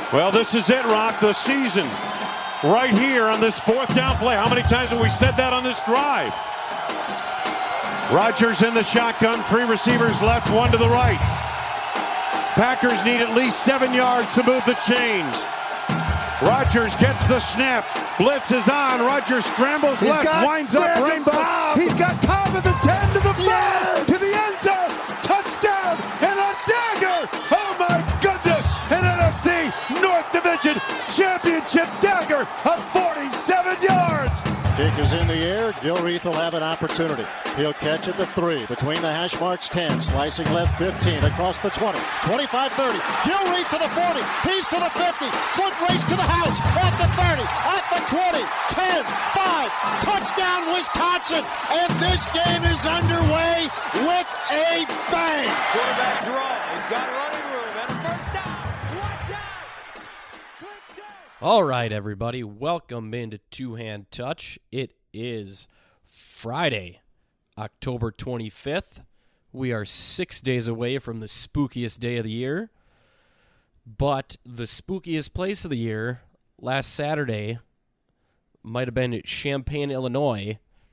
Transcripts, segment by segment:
Well, this is it, Rock, the season. Right here on this fourth down play. How many times have we said that on this drive? Rodgers in the shotgun, 3 receivers left, 1 to the right. Packers need at least 7 yards to move the chains. Rodgers gets the snap. Blitz is on. Rodgers scrambles left, winds up rainbow. He's got Cobb at the 10 to the 5, to the end zone. Touchdown and a dagger. Oh my goodness. An NFC North Division championship dagger of 47 yards. Kick is in the air. Gilreath will have an opportunity. He'll catch at the 3, between the hash marks 10, slicing left 15, across the 20, 25, 30. Gilreath to the 40, he's to the 50, foot race to the house, at the 30, at the 20, 10, 5, touchdown Wisconsin, and this game is underway with a bang. Quarterback draw, he's got running room and a first down. Watch out! Blitz out! All right, everybody, welcome into Two Hand Touch. It is Friday, October 25th. We are 6 days away from the spookiest day of the year. But the spookiest place of the year, last Saturday, might have been Champaign, Illinois,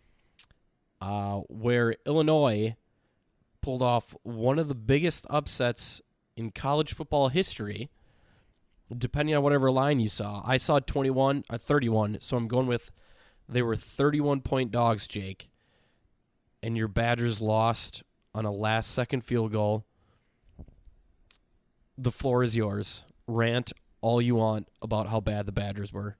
where Illinois pulled off one of the biggest upsets in college football history, depending on whatever line you saw. I saw 21 or 31, so I'm going with they were 31-point dogs, Jake. And your Badgers lost on a last-second field goal. The floor is yours. Rant all you want about how bad the Badgers were.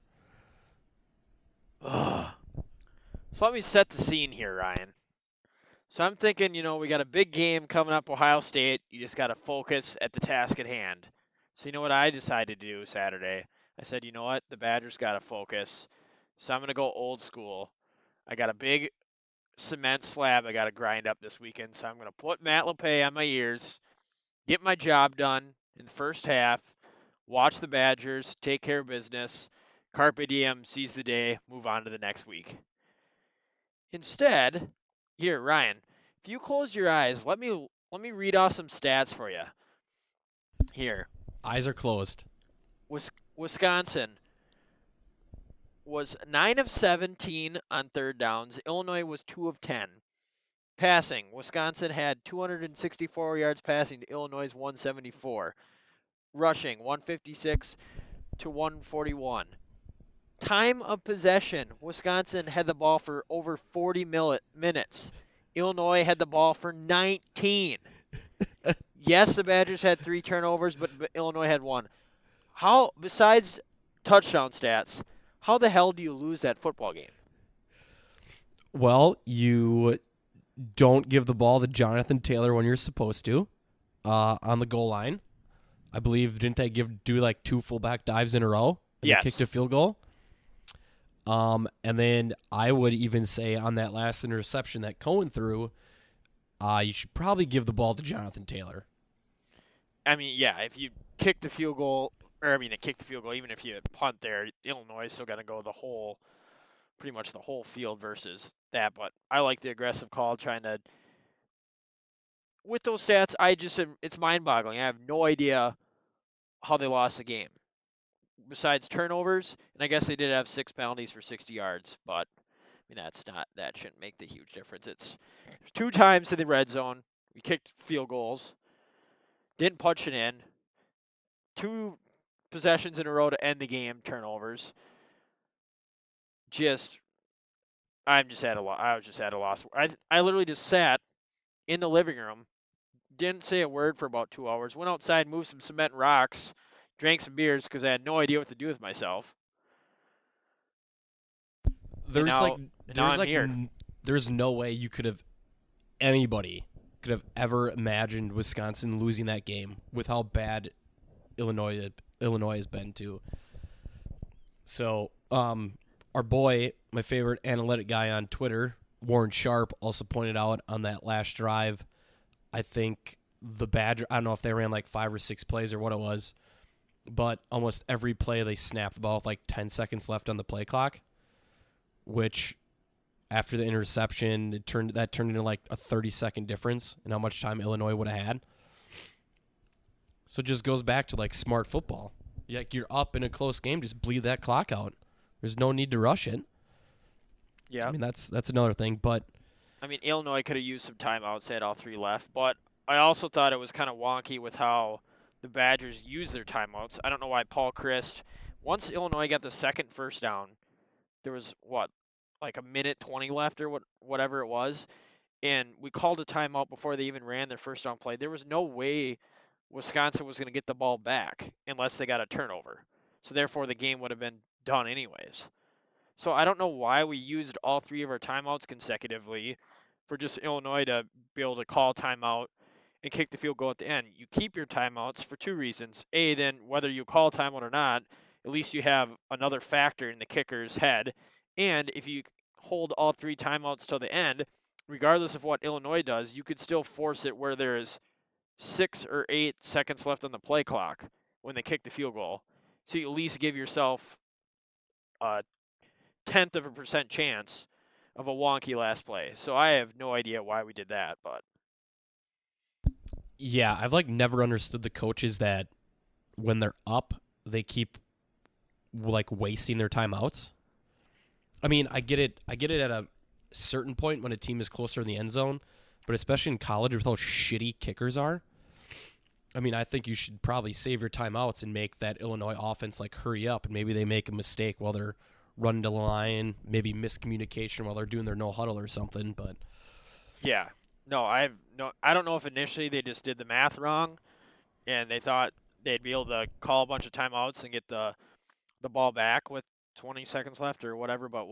Ugh. So let me set the scene here, Ryan. So I'm thinking, we got a big game coming up, Ohio State. You just got to focus at the task at hand. So you know what I decided to do Saturday? I said, you know what? The Badgers got to focus. So I'm going to go old school. I got a big cement slab I got to grind up this weekend. So I'm going to put Matt LePay on my ears, get my job done in the first half, watch the Badgers, take care of business, carpe diem, seize the day, move on to the next week. Instead, here, Ryan, if you close your eyes, let me read off some stats for you. Here. Eyes are closed. Wisconsin was 9 of 17 on third downs. Illinois was 2 of 10. Passing, Wisconsin had 264 yards passing to Illinois' 174. Rushing, 156 to 141. Time of possession, Wisconsin had the ball for over 40 minutes. Illinois had the ball for 19. Yes, the Badgers had 3 turnovers, but Illinois had 1. How, besides touchdown stats, how the hell do you lose that football game? Well, you don't give the ball to Jonathan Taylor when you're supposed to on the goal line. I believe, didn't they do like 2 fullback dives in a row? And yes. They kicked a field goal? And then I would even say on that last interception that Cohen threw, you should probably give the ball to Jonathan Taylor. I mean, yeah, if you kick the field goal, even if you punt there, Illinois is still going to go pretty much the whole field versus that. But I like the aggressive call, trying to, with those stats, it's mind-boggling. I have no idea how they lost the game. Besides turnovers, and I guess they did have 6 penalties for 60 yards, but I mean that shouldn't make the huge difference. It's 2 times in the red zone. We kicked field goals, didn't punch it in. 2 possessions in a row to end the game, turnovers. I was just at a loss. I literally just sat in the living room, didn't say a word for about 2 hours. Went outside, moved some cement and rocks. Drank some beers because I had no idea what to do with myself. There's no way anybody could have ever imagined Wisconsin losing that game with how bad Illinois has been too. So, our boy, my favorite analytic guy on Twitter, Warren Sharp, also pointed out on that last drive, I think the Badger, I don't know if they ran like 5 or 6 plays or what it was, but almost every play they snapped the ball with like 10 seconds left on the play clock, which after the interception, that turned into like a 30-second difference in how much time Illinois would have had. So it just goes back to like smart football. You're up in a close game, just bleed that clock out. There's no need to rush it. Yeah. I mean, that's another thing, but I mean, Illinois could have used some timeouts. They had all 3 left, but I also thought it was kind of wonky with how the Badgers used their timeouts. I don't know why Paul Christ, once Illinois got the second first down, there was like a minute 20 left or whatever it was, and we called a timeout before they even ran their first down play. There was no way Wisconsin was going to get the ball back unless they got a turnover. So therefore, the game would have been done anyways. So I don't know why we used all 3 of our timeouts consecutively for just Illinois to be able to call timeout and kick the field goal at the end. You keep your timeouts for 2 reasons. A, then whether you call timeout or not, at least you have another factor in the kicker's head. And if you hold all 3 timeouts till the end, regardless of what Illinois does, you could still force it where there is 6 or 8 seconds left on the play clock when they kick the field goal. So you at least give yourself a 0.1% chance of a wonky last play. So I have no idea why we did that, but yeah, I've never understood the coaches that when they're up, they keep wasting their timeouts. I mean, I get it at a certain point when a team is closer in the end zone, but especially in college with how shitty kickers are. I mean, I think you should probably save your timeouts and make that Illinois offense hurry up, and maybe they make a mistake while they're running to the line, maybe miscommunication while they're doing their no huddle or something. But yeah, I don't know if initially they just did the math wrong, and they thought they'd be able to call a bunch of timeouts and get the ball back with 20 seconds left or whatever. But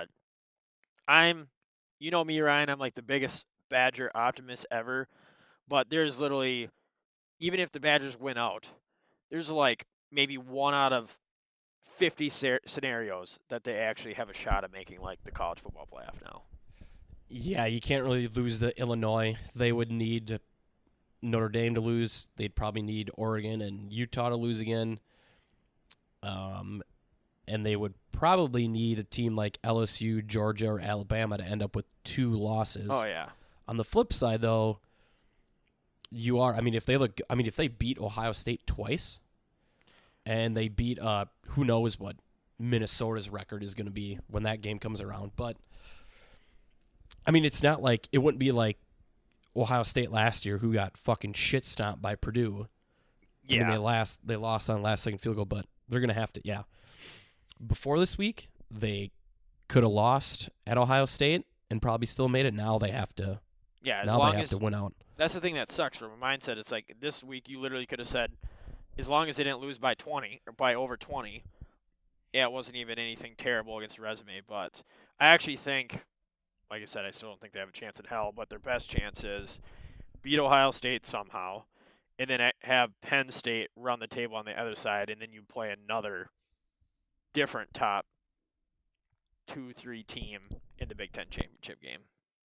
you know me, Ryan, I'm the biggest Badger optimist ever. But there's literally, even if the Badgers win out, there's maybe 1 out of 50 scenarios that they actually have a shot at making the college football playoff now. Yeah, you can't really lose the Illinois. They would need Notre Dame to lose. They'd probably need Oregon and Utah to lose again. And they would probably need a team like LSU, Georgia, or Alabama to end up with 2 losses. Oh yeah. On the flip side, though, if they beat Ohio State twice, and they beat who knows what Minnesota's record is going to be when that game comes around. But I mean, it's not it wouldn't be like Ohio State last year, who got fucking shit stomped by Purdue. Yeah. I mean, they lost on last second field goal, but they're going to have to, yeah. Before this week, they could have lost at Ohio State and probably still made it. Now they have to. Yeah. Now they have to win out. That's the thing that sucks from a mindset. It's this week you literally could have said, as long as they didn't lose by 20 or by over 20, yeah, it wasn't even anything terrible against the resume. But I actually think, like I said, I still don't think they have a chance in hell, but their best chance is beat Ohio State somehow, and then have Penn State run the table on the other side, and then you play another different top 2-3 team in the Big Ten championship game.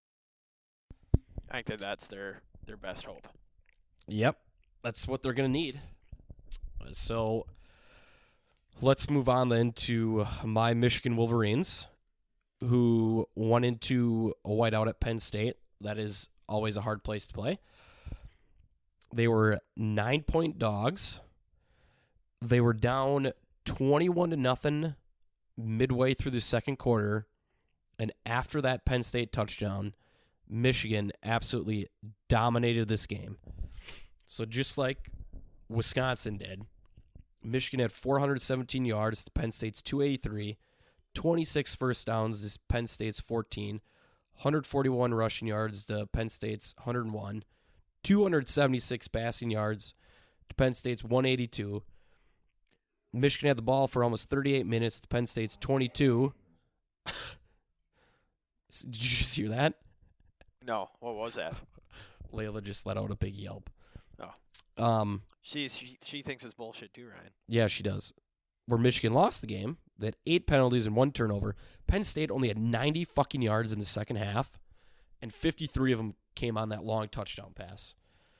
I think that's their best hope. Yep, that's what they're going to need. So let's move on then to my Michigan Wolverines, who went into a whiteout at Penn State. That is always a hard place to play. They were 9-point dogs. They were down 21-0 midway through the second quarter, and after that Penn State touchdown, Michigan absolutely dominated this game. So just like Wisconsin did, Michigan had 417 yards to Penn State's 283, 26 first downs to Penn State's 14, 141 rushing yards to Penn State's 101, 276 passing yards to Penn State's 182. Michigan had the ball for almost 38 minutes to Penn State's 22. Did you just hear that? No, what was that? Layla just let out a big yelp. Oh. She thinks it's bullshit too, Ryan. Yeah, she does. Where Michigan lost the game, they had 8 penalties and 1 turnover. Penn State only had 90 fucking yards in the second half, and 53 of them came on that long touchdown pass.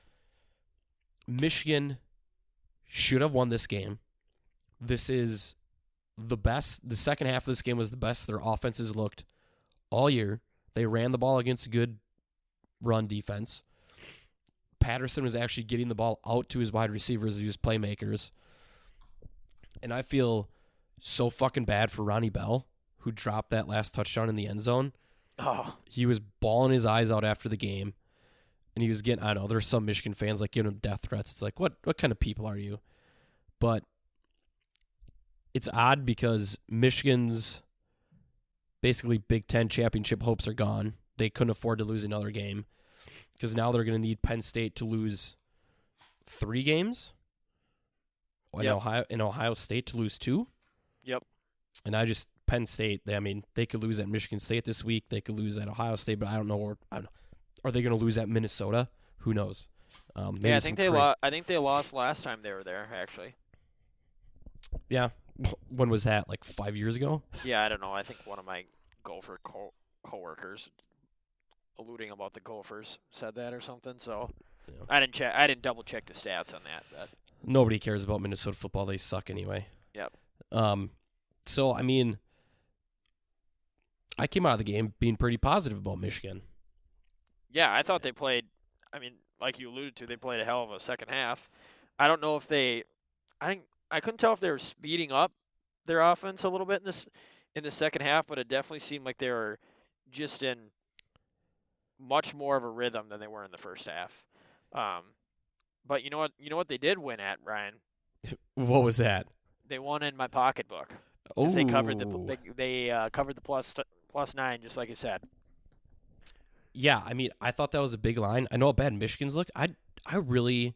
Michigan should have won this game. This is the best. The second half of this game was the best their offenses looked all year. They ran the ball against a good run defense. Patterson was actually getting the ball out to his wide receivers, who was playmakers. And I feel so fucking bad for Ronnie Bell, who dropped that last touchdown in the end zone. Oh, He was bawling his eyes out after the game. And he was getting, I don't know, there's some Michigan fans like giving him death threats. It's like, what kind of people are you? But it's odd because Michigan's basically Big Ten championship hopes are gone. They couldn't afford to lose another game because now they're going to need Penn State to lose 3 games. Yep. In Ohio State to lose 2. Yep. And Penn State, they could lose at Michigan State this week. They could lose at Ohio State, but I don't know. Are they going to lose at Minnesota? Who knows? Yeah, I think they lost last time they were there, actually. Yeah. When was that? Like 5 years ago? Yeah, I don't know. I think one of my Gopher coworkers, alluding about the Gophers, said that or something. So Yeah. I didn't check. I didn't double check the stats on that. But Nobody cares about Minnesota football. They suck anyway. Yep. So, I mean, I came out of the game being pretty positive about Michigan. yeah, I thought they played. I mean, like you alluded to, they played a hell of a second half. I don't know if I couldn't tell if they were speeding up their offense a little bit in the second half, but it definitely seemed like they were just in much more of a rhythm than they were in the first half. But you know what? You know what they did win at, Ryan? What was that? They won in my pocketbook. Oh, Because they covered the plus 9, just like you said. yeah. I mean, I thought that was a big line. I know how bad Michigan's look. I really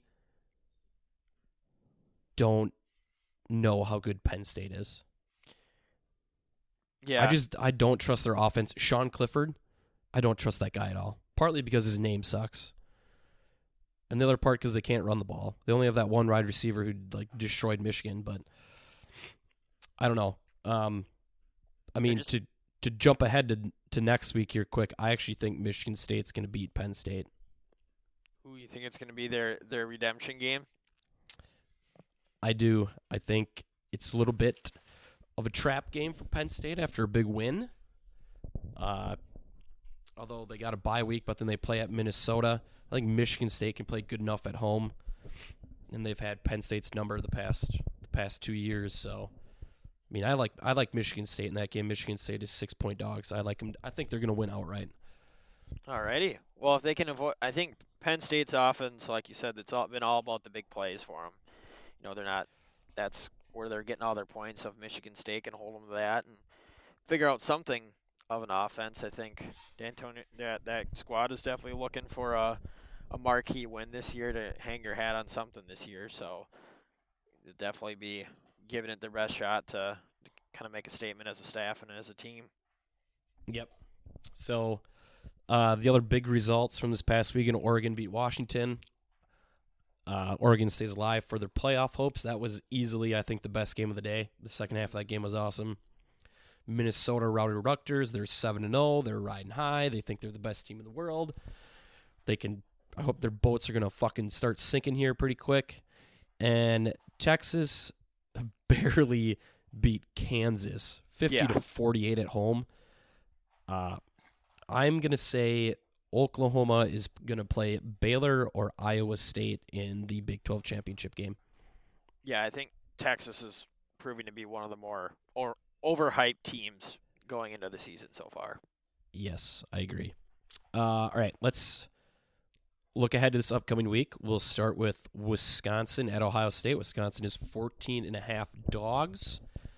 don't know how good Penn State is. Yeah. I don't trust their offense. Sean Clifford, I don't trust that guy at all. Partly because his name sucks. And the other part because they can't run the ball. They only have that one wide receiver who destroyed Michigan, but I don't know. I mean, to jump ahead to next week here quick, I actually think Michigan State's going to beat Penn State. Who you think it's going to be their redemption game? I do. I think it's a little bit of a trap game for Penn State after a big win. Although they got a bye week, but then they play at Minnesota. I think Michigan State can play good enough at home, and they've had Penn State's number the past 2 years. So, I mean, I like Michigan State in that game. Michigan State is 6-point dogs. I like them. I think they're going to win outright. Alrighty. Well, if they can avoid, I think Penn State's offense, like you said, it's been all about the big plays for them. You know, they're not. That's where they're getting all their points. Of Michigan State can hold them to that and figure out something of an offense. I think D'Antoni, that squad is definitely looking for a marquee win this year to hang your hat on something this year. So they'll definitely be giving it their best shot to kind of make a statement as a staff and as a team. Yep. So the other big results from this past weekend, Oregon beat Washington. Oregon stays alive for their playoff hopes. That was easily, I think, the best game of the day. The second half of that game was awesome. Minnesota routed Rutgers. They're 7-0. They're riding high. They think they're the best team in the world. I hope their boats are going to fucking start sinking here pretty quick. And Texas barely beat Kansas 50-48 at home. I'm going to say Oklahoma is going to play Baylor or Iowa State in the Big 12 championship game. Yeah, I think Texas is proving to be one of the more overhyped teams going into the season so far. Yes, I agree. All right, let's look ahead to this upcoming week. We'll start with Wisconsin at Ohio State. Wisconsin is 14.5 dogs.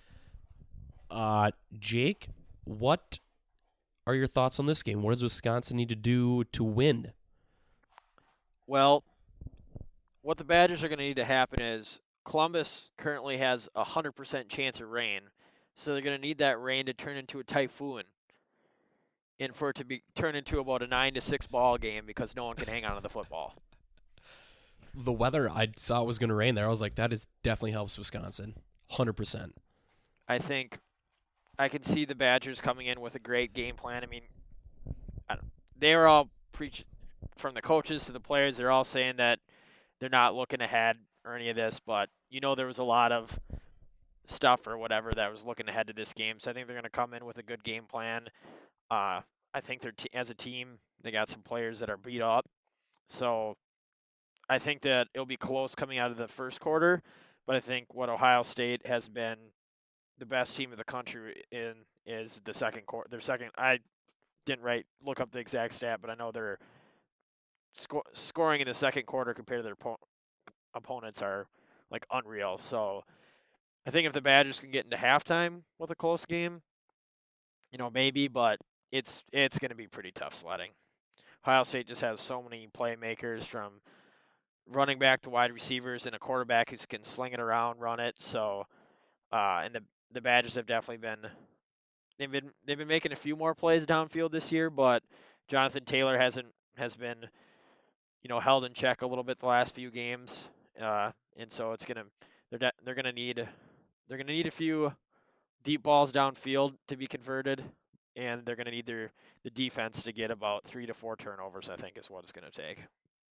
Jake, what are your thoughts on this game? What does Wisconsin need to do to win? Well, what the Badgers are going to need to happen is Columbus currently has a 100% chance of rain, so they're going to need that rain to turn into a typhoon, and for it to be turn into about a 9-6 ball game because no one can hang on to the football. The weather, I saw it was going to rain there. I was like, that definitely helps Wisconsin, 100%. I think I can see the Badgers coming in with a great game plan. I mean, they were all preaching, from the coaches to the players, they're all saying that they're not looking ahead or any of this, but there was a lot of stuff or whatever that was looking ahead to this game. So I think they're going to come in with a good game plan. I think they're as a team, they got some players that are beat up. So I think that it'll be close coming out of the first quarter, But I think what Ohio State has been the best team of the country in is the second quarter. Their second, I didn't look up the exact stat, but I know their scoring in the second quarter compared to their opponents are like unreal. So I think if the Badgers can get into halftime with a close game, maybe, but it's going to be pretty tough sledding. Ohio State just has so many playmakers, from running back to wide receivers, and a quarterback who can sling it around, run it. So, and the Badgers have definitely they've been making a few more plays downfield this year, but Jonathan Taylor has been held in check a little bit the last few games, and so they're gonna need a few deep balls downfield to be converted, and they're gonna need the defense to get about 3 to 4 turnovers. I think is what it's gonna take.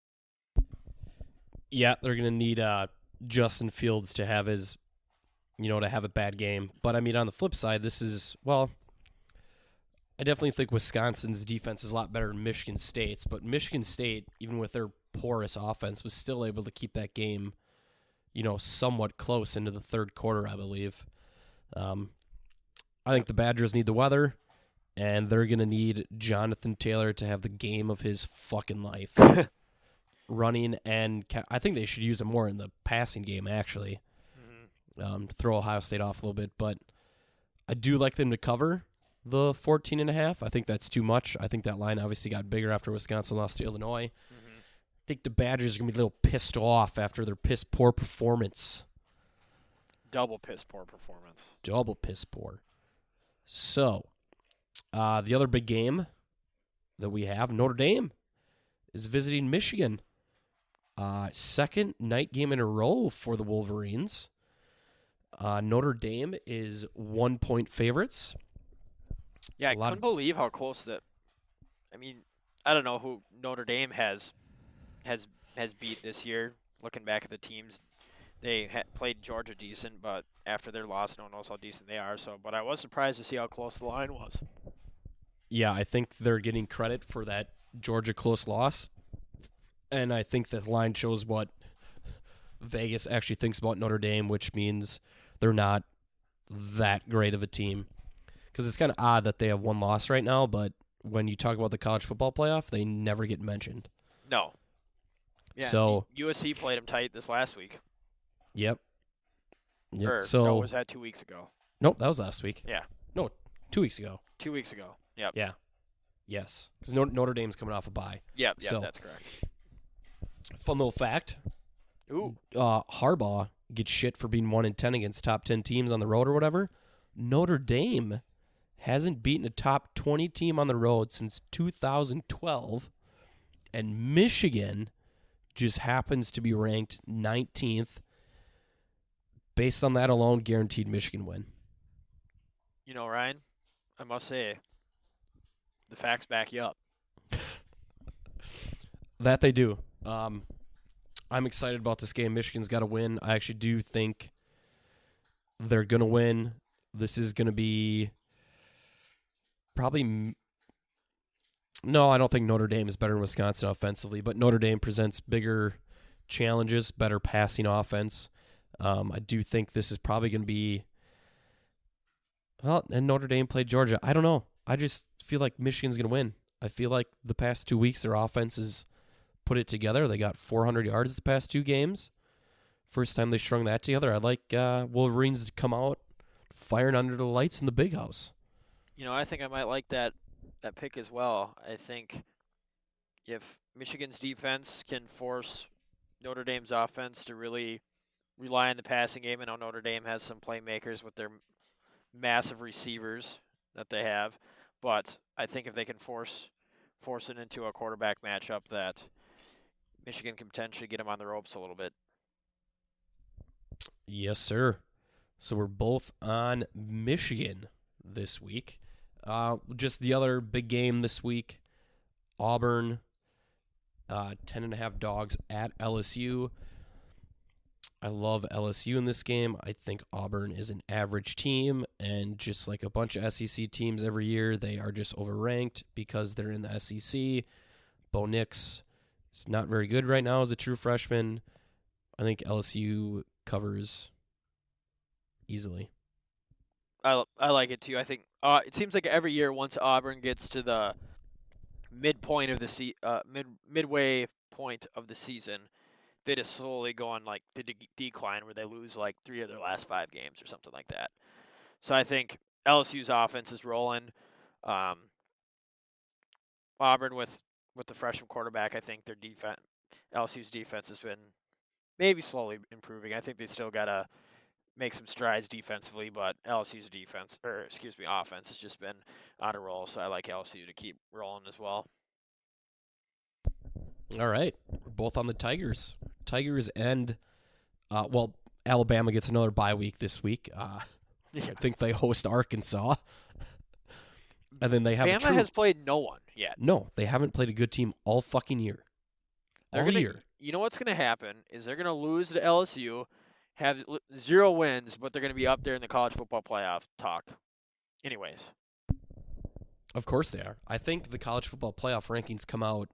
Yeah, they're gonna need Justin Fields to have his, to have a bad game. But I mean, on the flip side, I definitely think Wisconsin's defense is a lot better than Michigan State's, but Michigan State, even with their porous offense, was still able to keep that game, somewhat close into the third quarter, I believe. I think the Badgers need the weather, and they're going to need Jonathan Taylor to have the game of his fucking life. Running, and I think they should use him more in the passing game, actually, to throw Ohio State off a little bit. But I do like them to cover the 14.5. I think that's too much. I think that line obviously got bigger after Wisconsin lost to Illinois. I think the Badgers are going to be a little pissed off after their piss-poor performance. Double piss-poor performance. Double piss-poor. So, the other big game that we have, Notre Dame is visiting Michigan. Second night game in a row for the Wolverines. Notre Dame is 1-point favorites. Yeah, I couldn't believe how close that. I mean, I don't know who Notre Dame has beat this year. Looking back at the teams, they played Georgia decent, but after their loss, no one knows how decent they are. So, but I was surprised to see how close the line was. Yeah, I think they're getting credit for that Georgia close loss, and I think that line shows what Vegas actually thinks about Notre Dame, which means they're not that great of a team. Because it's kind of odd that they have one loss right now, but when you talk about the college football playoff, they never get mentioned. No. Yeah, so USC played them tight this last week. Yep. No, was that 2 weeks ago? Nope, that was last week. Yeah. No, 2 weeks ago. 2 weeks ago. Yep. Yeah. Yes. Because Notre Dame's coming off a bye. Yep, that's correct. Fun little fact. Ooh. Harbaugh gets shit for being 1-10 against top 10 teams on the road or whatever. Notre Dame hasn't beaten a top 20 team on the road since 2012, and Michigan just happens to be ranked 19th. Based on that alone, guaranteed Michigan win. Ryan, I must say, the facts back you up. That they do. I'm excited about this game. Michigan's got to win. I actually do think they're going to win. This is going to be probably... No, I don't think Notre Dame is better than Wisconsin offensively, but Notre Dame presents bigger challenges, better passing offense. I do think this is probably going to be... Well, and Notre Dame played Georgia. I don't know. I just feel like Michigan's going to win. I feel like the past 2 weeks their offense has put it together. They got 400 yards the past 2 games. First time they strung that together. I like Wolverines to come out firing under the lights in the big house. I think I might like that pick as well. I think if Michigan's defense can force Notre Dame's offense to really rely on the passing game, and Notre Dame has some playmakers with their massive receivers that they have, but I think if they can force it into a quarterback matchup, that Michigan can potentially get them on the ropes a little bit. Yes, sir. So we're both on Michigan this week. Just the other big game this week, Auburn, 10.5 dogs at LSU. I love LSU in this game. I think Auburn is an average team, and just like a bunch of SEC teams every year, they are just overranked because they're in the SEC. Bo Nix is not very good right now as a true freshman. I think LSU covers easily. I like it too. I think it seems like every year once Auburn gets to the midpoint of the midway point of the season, they just slowly go on like the decline where they lose like 3 of their last 5 games or something like that. So I think LSU's offense is rolling. Auburn with the freshman quarterback, I think their defense, LSU's defense has been maybe slowly improving. I think they still gotta make some strides defensively, but LSU's offense has just been on a roll. So I like LSU to keep rolling as well. All right, we're both on the Tigers. Tigers and Alabama gets another bye week this week. I think they host Arkansas, and then they have. Bama has played no one yet. No, they haven't played a good team all fucking year. Year. You know what's going to happen is they're going to lose to LSU, have 0 wins, but they're going to be up there in the college football playoff talk. Anyways. Of course they are. I think the college football playoff rankings come out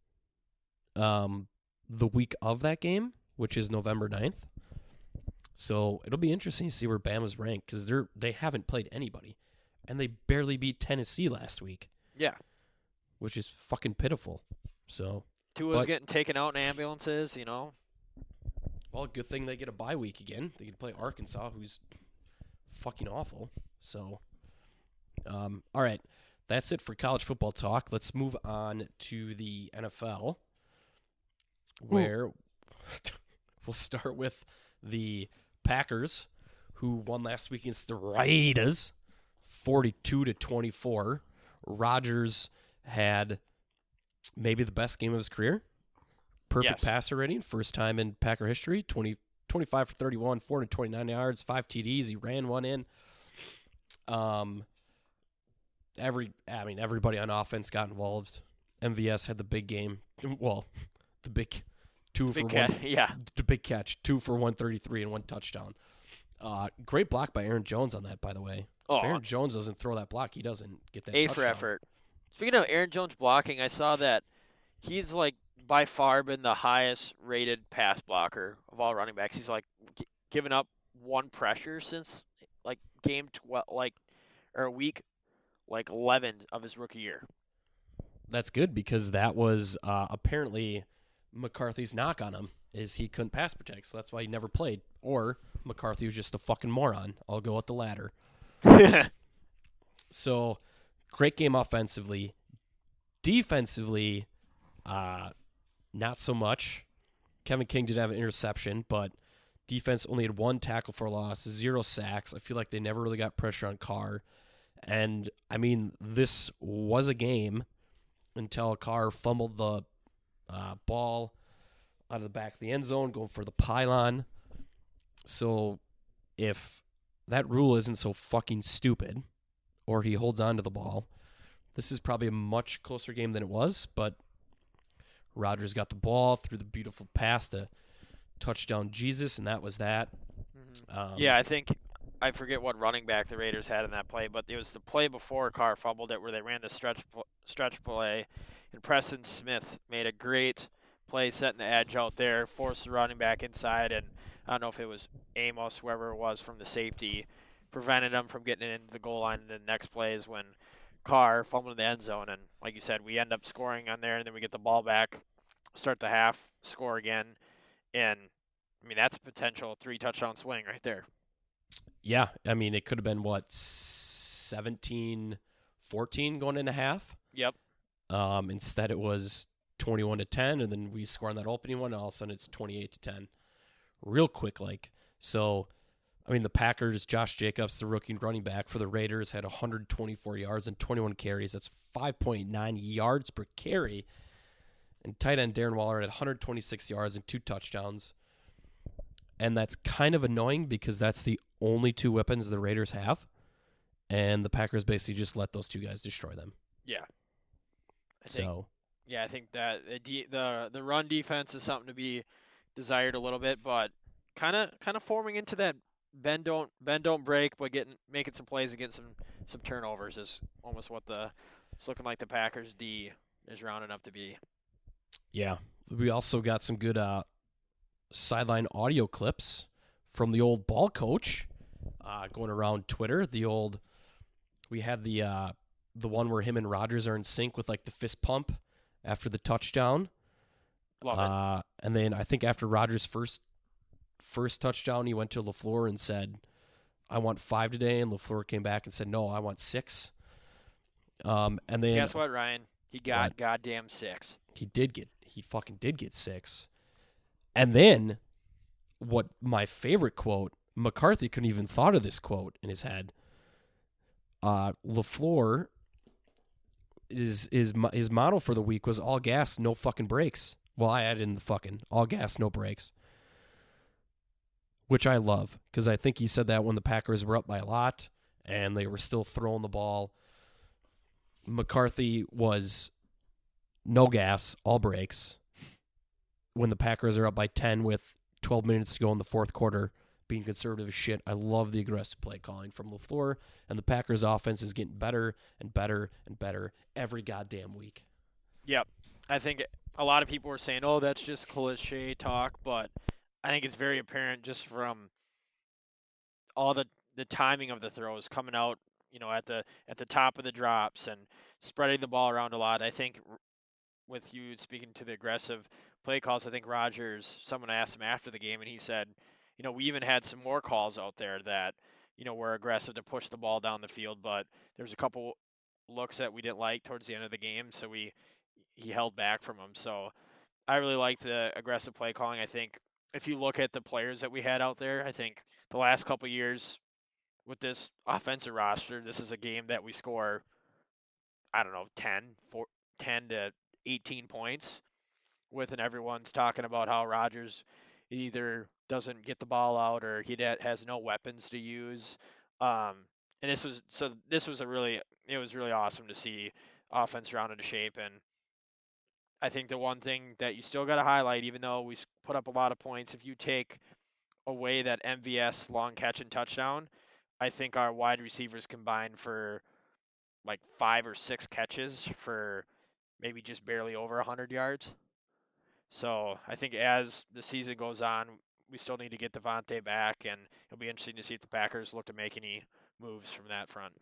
the week of that game, which is November 9th. So it'll be interesting to see where Bama's ranked because they haven't played anybody, and they barely beat Tennessee last week. Yeah. Which is fucking pitiful. So Tua's getting taken out in ambulances, you know. Well, good thing they get a bye week again. They can play Arkansas, who's fucking awful. So, all right. That's it for college football talk. Let's move on to the NFL, where we'll start with the Packers, who won last week against the Raiders, 42-24. Rodgers had maybe the best game of his career. Perfect passer rating, first time in Packer history. 25 for 31, 429 yards, 5 TDs. He ran one in. Everybody on offense got involved. MVS had the big game. Well, the big catch, 2 for 133 and 1 touchdown. Great block by Aaron Jones on that, by the way. If Aaron Jones doesn't throw that block, he doesn't get that touchdown. For effort. Speaking of Aaron Jones blocking, I saw that he's like by far been the highest rated pass blocker of all running backs. He's like given up 1 pressure since like game 12, week 11 of his rookie year. That's good because that was apparently McCarthy's knock on him is he couldn't pass protect, so that's why he never played. Or McCarthy was just a fucking moron. I'll go with the latter. So, great game offensively. Defensively, not so much. Kevin King did have an interception, but defense only had 1 tackle for loss, 0 sacks. I feel like they never really got pressure on Carr. And, I mean, this was a game until Carr fumbled the ball out of the back of the end zone, going for the pylon. So, if that rule isn't so fucking stupid, or he holds on to the ball, this is probably a much closer game than it was, but Rodgers got the ball, threw the beautiful pass to touchdown Jesus, and that was that. Mm-hmm. I think I forget what running back the Raiders had in that play, but it was the play before Carr fumbled it where they ran the stretch play, and Preston Smith made a great play setting the edge out there, forced the running back inside, and I don't know if it was Amos, whoever it was from the safety, prevented him from getting into the goal line. And the next play is when Carr fumbled in the end zone, and like you said, we end up scoring on there, and then we get the ball back, start the half, score again, and I mean that's a potential 3-touchdown swing right there. Yeah, I mean it could have been 17-14 going into half. Yep. Instead it was 21-10, and then we score on that opening one, and all of a sudden it's 28-10, real quick like. So, I mean, the Packers, Josh Jacobs, the rookie running back for the Raiders, had 124 yards and 21 carries. That's 5.9 yards per carry. And tight end Darren Waller had 126 yards and 2 touchdowns. And that's kind of annoying because that's the only 2 weapons the Raiders have. And the Packers basically just let those 2 guys destroy them. Yeah. I think that the run defense is something to be desired a little bit, but kind of forming into that bend don't break, but making some plays and getting some turnovers is almost what it's looking like the Packers D is rounding up to be. Yeah, we also got some good sideline audio clips from the old ball coach going around Twitter. We had the one where him and Rodgers are in sync with like the fist pump after the touchdown. Love it. And then I think after Rodgers' first touchdown, he went to LaFleur and said, "I want 5 today," and LaFleur came back and said, "No, I want 6." And then Guess what, Ryan? He got goddamn 6. He fucking did get 6. And then, what my favorite quote, McCarthy couldn't even thought of this quote in his head. LaFleur, his motto for the week was all gas, no fucking brakes. Well, I added in the fucking all gas, no brakes, which I love because I think he said that when the Packers were up by a lot and they were still throwing the ball. McCarthy was no gas, all brakes. When the Packers are up by 10 with 12 minutes to go in the fourth quarter, being conservative as shit. I love the aggressive play calling from LaFleur, and the Packers offense is getting better and better and better every goddamn week. Yep. I think a lot of people were saying, oh, that's just cliche talk, but I think it's very apparent just from all the timing of the throws coming out, at the top of the drops and spreading the ball around a lot. I think with you speaking to the aggressive play calls, I think Rodgers, someone asked him after the game and he said, we even had some more calls out there that, were aggressive to push the ball down the field, but there's a couple looks that we didn't like towards the end of the game, so he held back from them. So I really like the aggressive play calling. I think if you look at the players that we had out there, I think the last couple of years with this offensive roster, this is a game that we score, 10 to 18 points with, and everyone's talking about how Rodgers either doesn't get the ball out or he has no weapons to use. And this was really awesome to see offense round into shape. And I think the one thing that you still got to highlight, even though we put up a lot of points, if you take away that MVS long catch and touchdown, I think our wide receivers combined for like 5 or 6 catches for maybe just barely over 100 yards. So I think as the season goes on, we still need to get Devontae back, and it'll be interesting to see if the Packers look to make any moves from that front.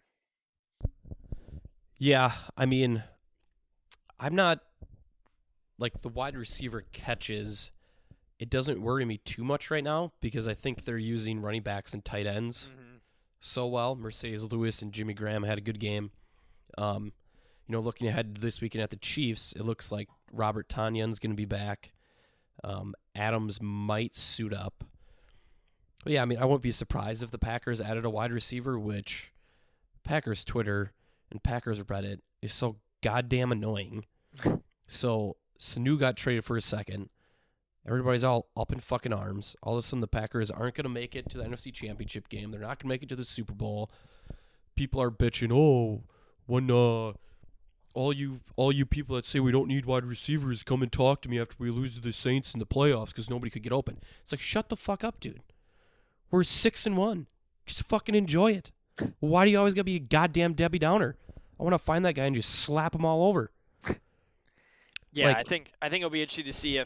Yeah, I mean, I'm not like the wide receiver catches. It doesn't worry me too much right now because I think they're using running backs and tight ends so well. Mercedes Lewis and Jimmy Graham had a good game. Looking ahead to this weekend at the Chiefs, it looks like Robert Tonyan's going to be back. Adams might suit up. But yeah, I mean, I won't be surprised if the Packers added a wide receiver, which Packers Twitter and Packers Reddit is so goddamn annoying. So Sanu got traded for a second. Everybody's all up in fucking arms. All of a sudden, the Packers aren't going to make it to the NFC Championship game. They're not going to make it to the Super Bowl. People are bitching, when all you people that say we don't need wide receivers come and talk to me after we lose to the Saints in the playoffs because nobody could get open. It's like, shut the fuck up, dude. We're 6-1. Just fucking enjoy it. Why do you always gotta be a goddamn Debbie Downer? I want to find that guy and just slap him all over. Yeah, I think it'll be interesting to see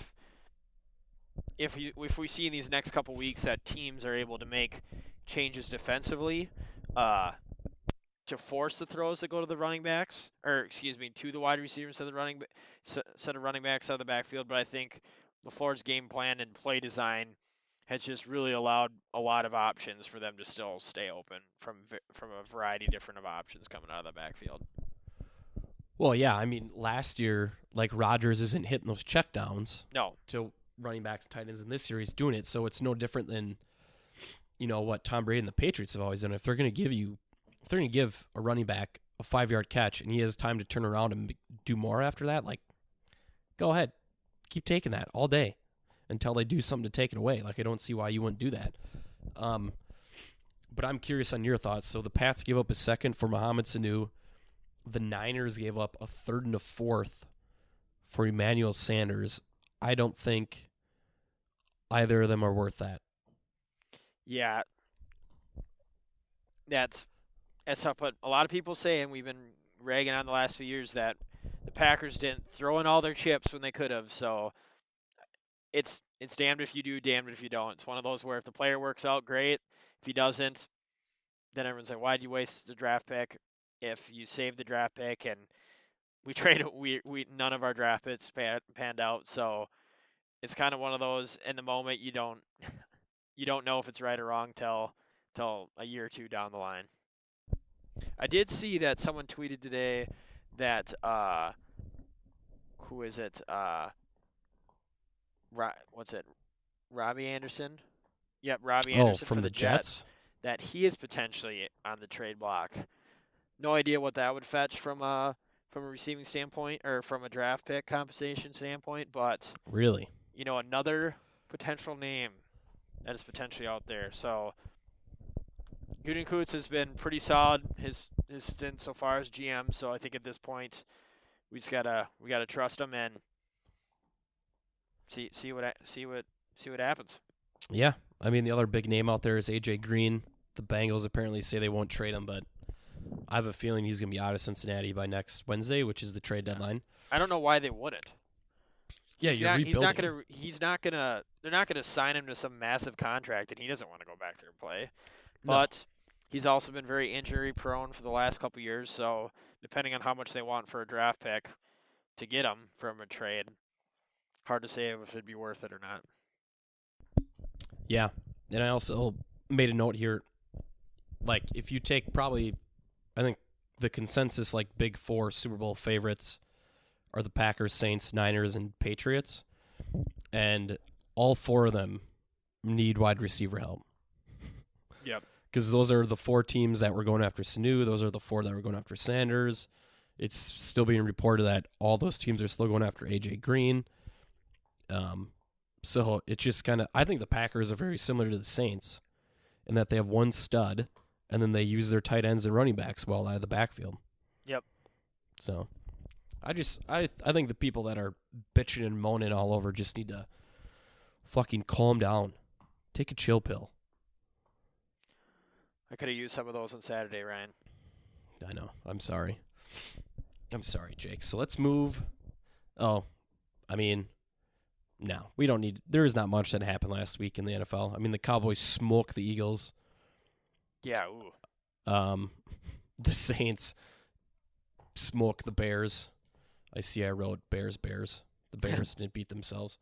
if we see in these next couple weeks that teams are able to make changes defensively, to force the throws that go to the running backs, to the wide receivers instead of running backs out of the backfield. But I think LaFleur's game plan and play design has just really allowed a lot of options for them to still stay open from a variety different of options coming out of the backfield. Well, yeah, I mean, last year, like, Rodgers isn't hitting those checkdowns. No. To running backs and tight ends, in this year he's doing it, so it's no different than, what Tom Brady and the Patriots have always done. If they're going to give a running back a 5-yard catch and he has time to turn around and do more after that, like, go ahead. Keep taking that all day until they do something to take it away. Like, I don't see why you wouldn't do that. But I'm curious on your thoughts. So the Pats gave up a second for Mohamed Sanu. The Niners gave up a third and a fourth for Emmanuel Sanders. I don't think either of them are worth that. Yeah. That's what a lot of people say, and we've been ragging on the last few years that the Packers didn't throw in all their chips when they could have. So it's it's damned if you do, damned if you don't. It's one of those where if the player works out, great. If he doesn't, then everyone's like, why'd you waste the draft pick? If you save the draft pick and we none of our draft picks panned out, so it's kind of one of those. In the moment, you don't know if it's right or wrong till a year or two down the line. I did see that someone tweeted today that who is it? What's it? Robbie Anderson. Yep, Robbie Anderson from for the Jets. That he is potentially on the trade block. No idea what that would fetch from a receiving standpoint or from a draft pick compensation standpoint, but Really? Another potential name that is potentially out there. So Gutekunst has been pretty solid his stint so far as GM. So I think at this point we gotta trust him and see what happens. Yeah. I mean, the other big name out there is AJ Green. The Bengals apparently say they won't trade him, but I have a feeling he's going to be out of Cincinnati by next Wednesday, which is the trade deadline. I don't know why they wouldn't. Yeah, He's not gonna. They're not gonna sign him to some massive contract, and he doesn't want to go back there and play. No. But he's also been very injury prone for the last couple years. So depending on how much they want for a draft pick to get him from a trade, hard to say if it'd be worth it or not. Yeah, and I also made a note here. Like, if you take probably, I think the consensus big four Super Bowl favorites are the Packers, Saints, Niners, and Patriots, and all four of them need wide receiver help. Yep. Because those are the four teams that were going after Sanu. Those are the four that were going after Sanders. It's still being reported that all those teams are still going after AJ Green. So it's just kind of, I think the Packers are very similar to the Saints in that they have one stud, and then they use their tight ends and running backs well out of the backfield. Yep. So I think the people that are bitching and moaning all over just need to fucking calm down. Take a chill pill. I could have used some of those on Saturday, Ryan. I know. I'm sorry. Jake. So let's move. Oh, I mean, no, we don't need. There is not much that happened last week in the NFL. I mean, the Cowboys smoked the Eagles. Yeah. Ooh. The Saints smoked the Bears. I see. I wrote Bears. The Bears didn't beat themselves.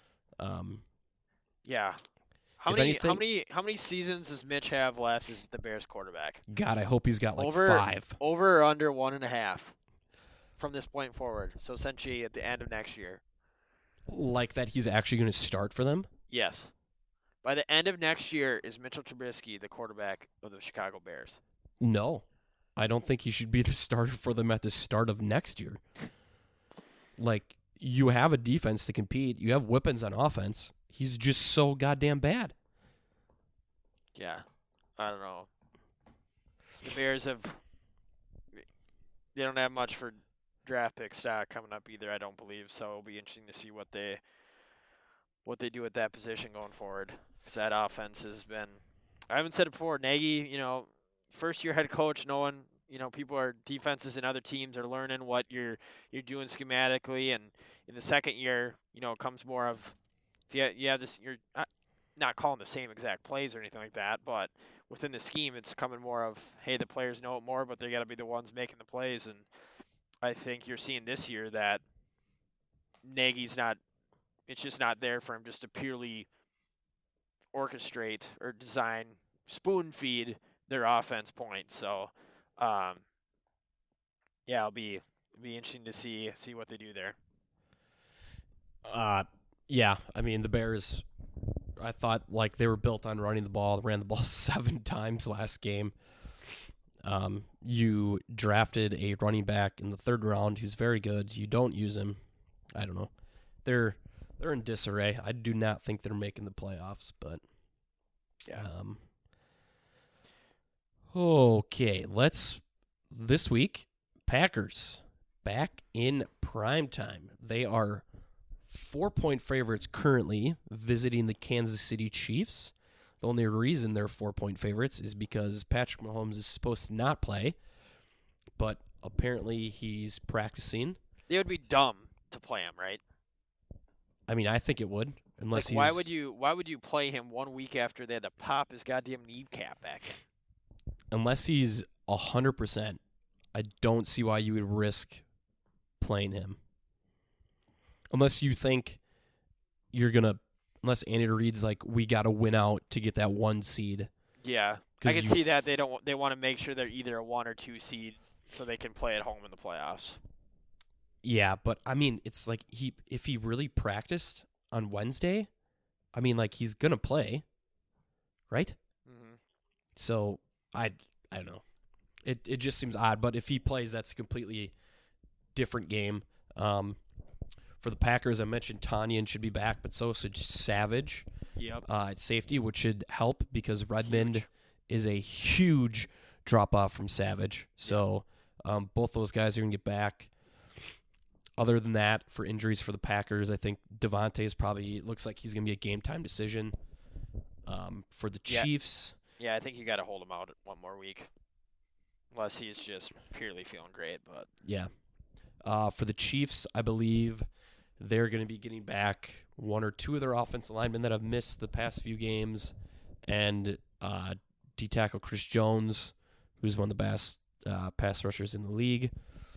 Yeah. How many seasons does Mitch have left as the Bears quarterback? God, I hope he's got 5. Over or under 1.5 from this point forward. So essentially at the end of next year. Like that he's actually going to start for them? Yes. By the end of next year, is Mitchell Trubisky the quarterback of the Chicago Bears? No. I don't think he should be the starter for them at the start of next year. You have a defense to compete. You have weapons on offense. He's just so goddamn bad. Yeah. I don't know. The Bears they don't have much for draft pick stock coming up either, I don't believe. So it'll be interesting to see what they do at that position going forward. Because that offense has been, I haven't said it before, Nagy, first year head coach, no one, defenses and other teams are learning what you're doing schematically, and in the second year, it comes more of, if you have this, you're not calling the same exact plays or anything like that, but within the scheme, it's coming more of, hey, the players know it more, but they got to be the ones making the plays, and I think you're seeing this year that Nagy's not, it's just not there for him just to purely orchestrate or design, spoon feed their offense points. So, it'll be interesting to see what they do there. Yeah, I mean, the Bears, I thought they were built on running the ball, ran the ball 7 times last game. You drafted a running back in the 3rd round who's very good. You don't use him. I don't know. They're in disarray. I do not think they're making the playoffs, but yeah. Okay, this week, Packers back in prime time. They are 4-point favorites currently, visiting the Kansas City Chiefs. The only reason they're 4-point favorites is because Patrick Mahomes is supposed to not play, but apparently he's practicing. They would be dumb to play him, right? I mean, I think it would. Unless Why he's would you play him 1 week after they had to pop his goddamn kneecap back in? unless he's 100%, I don't see why you would risk playing him. Unless you think unless Andy Reid's like, we got to win out to get that 1 seed. Yeah, I can see that they want to make sure they're either a 1 or 2 seed so they can play at home in the playoffs. Yeah, but I mean, it's like if he really practiced on Wednesday, I mean, like, he's gonna play, right? Mm-hmm. So I don't know. It just seems odd, but if he plays, that's a completely different game. For the Packers, I mentioned Tanyan should be back, but so should Savage. Yep. At safety, which should help because Redmond is a huge drop off from Savage. So both those guys are going to get back. Other than that, for injuries for the Packers, I think Devontae looks like he's going to be a game time decision. For the Chiefs. Yeah, I think you got to hold him out 1 more week. Unless he's just purely feeling great. But yeah. For the Chiefs, I believe they're going to be getting back 1 or 2 of their offensive linemen that have missed the past few games, and D-tackle Chris Jones, who's one of the best pass rushers in the league.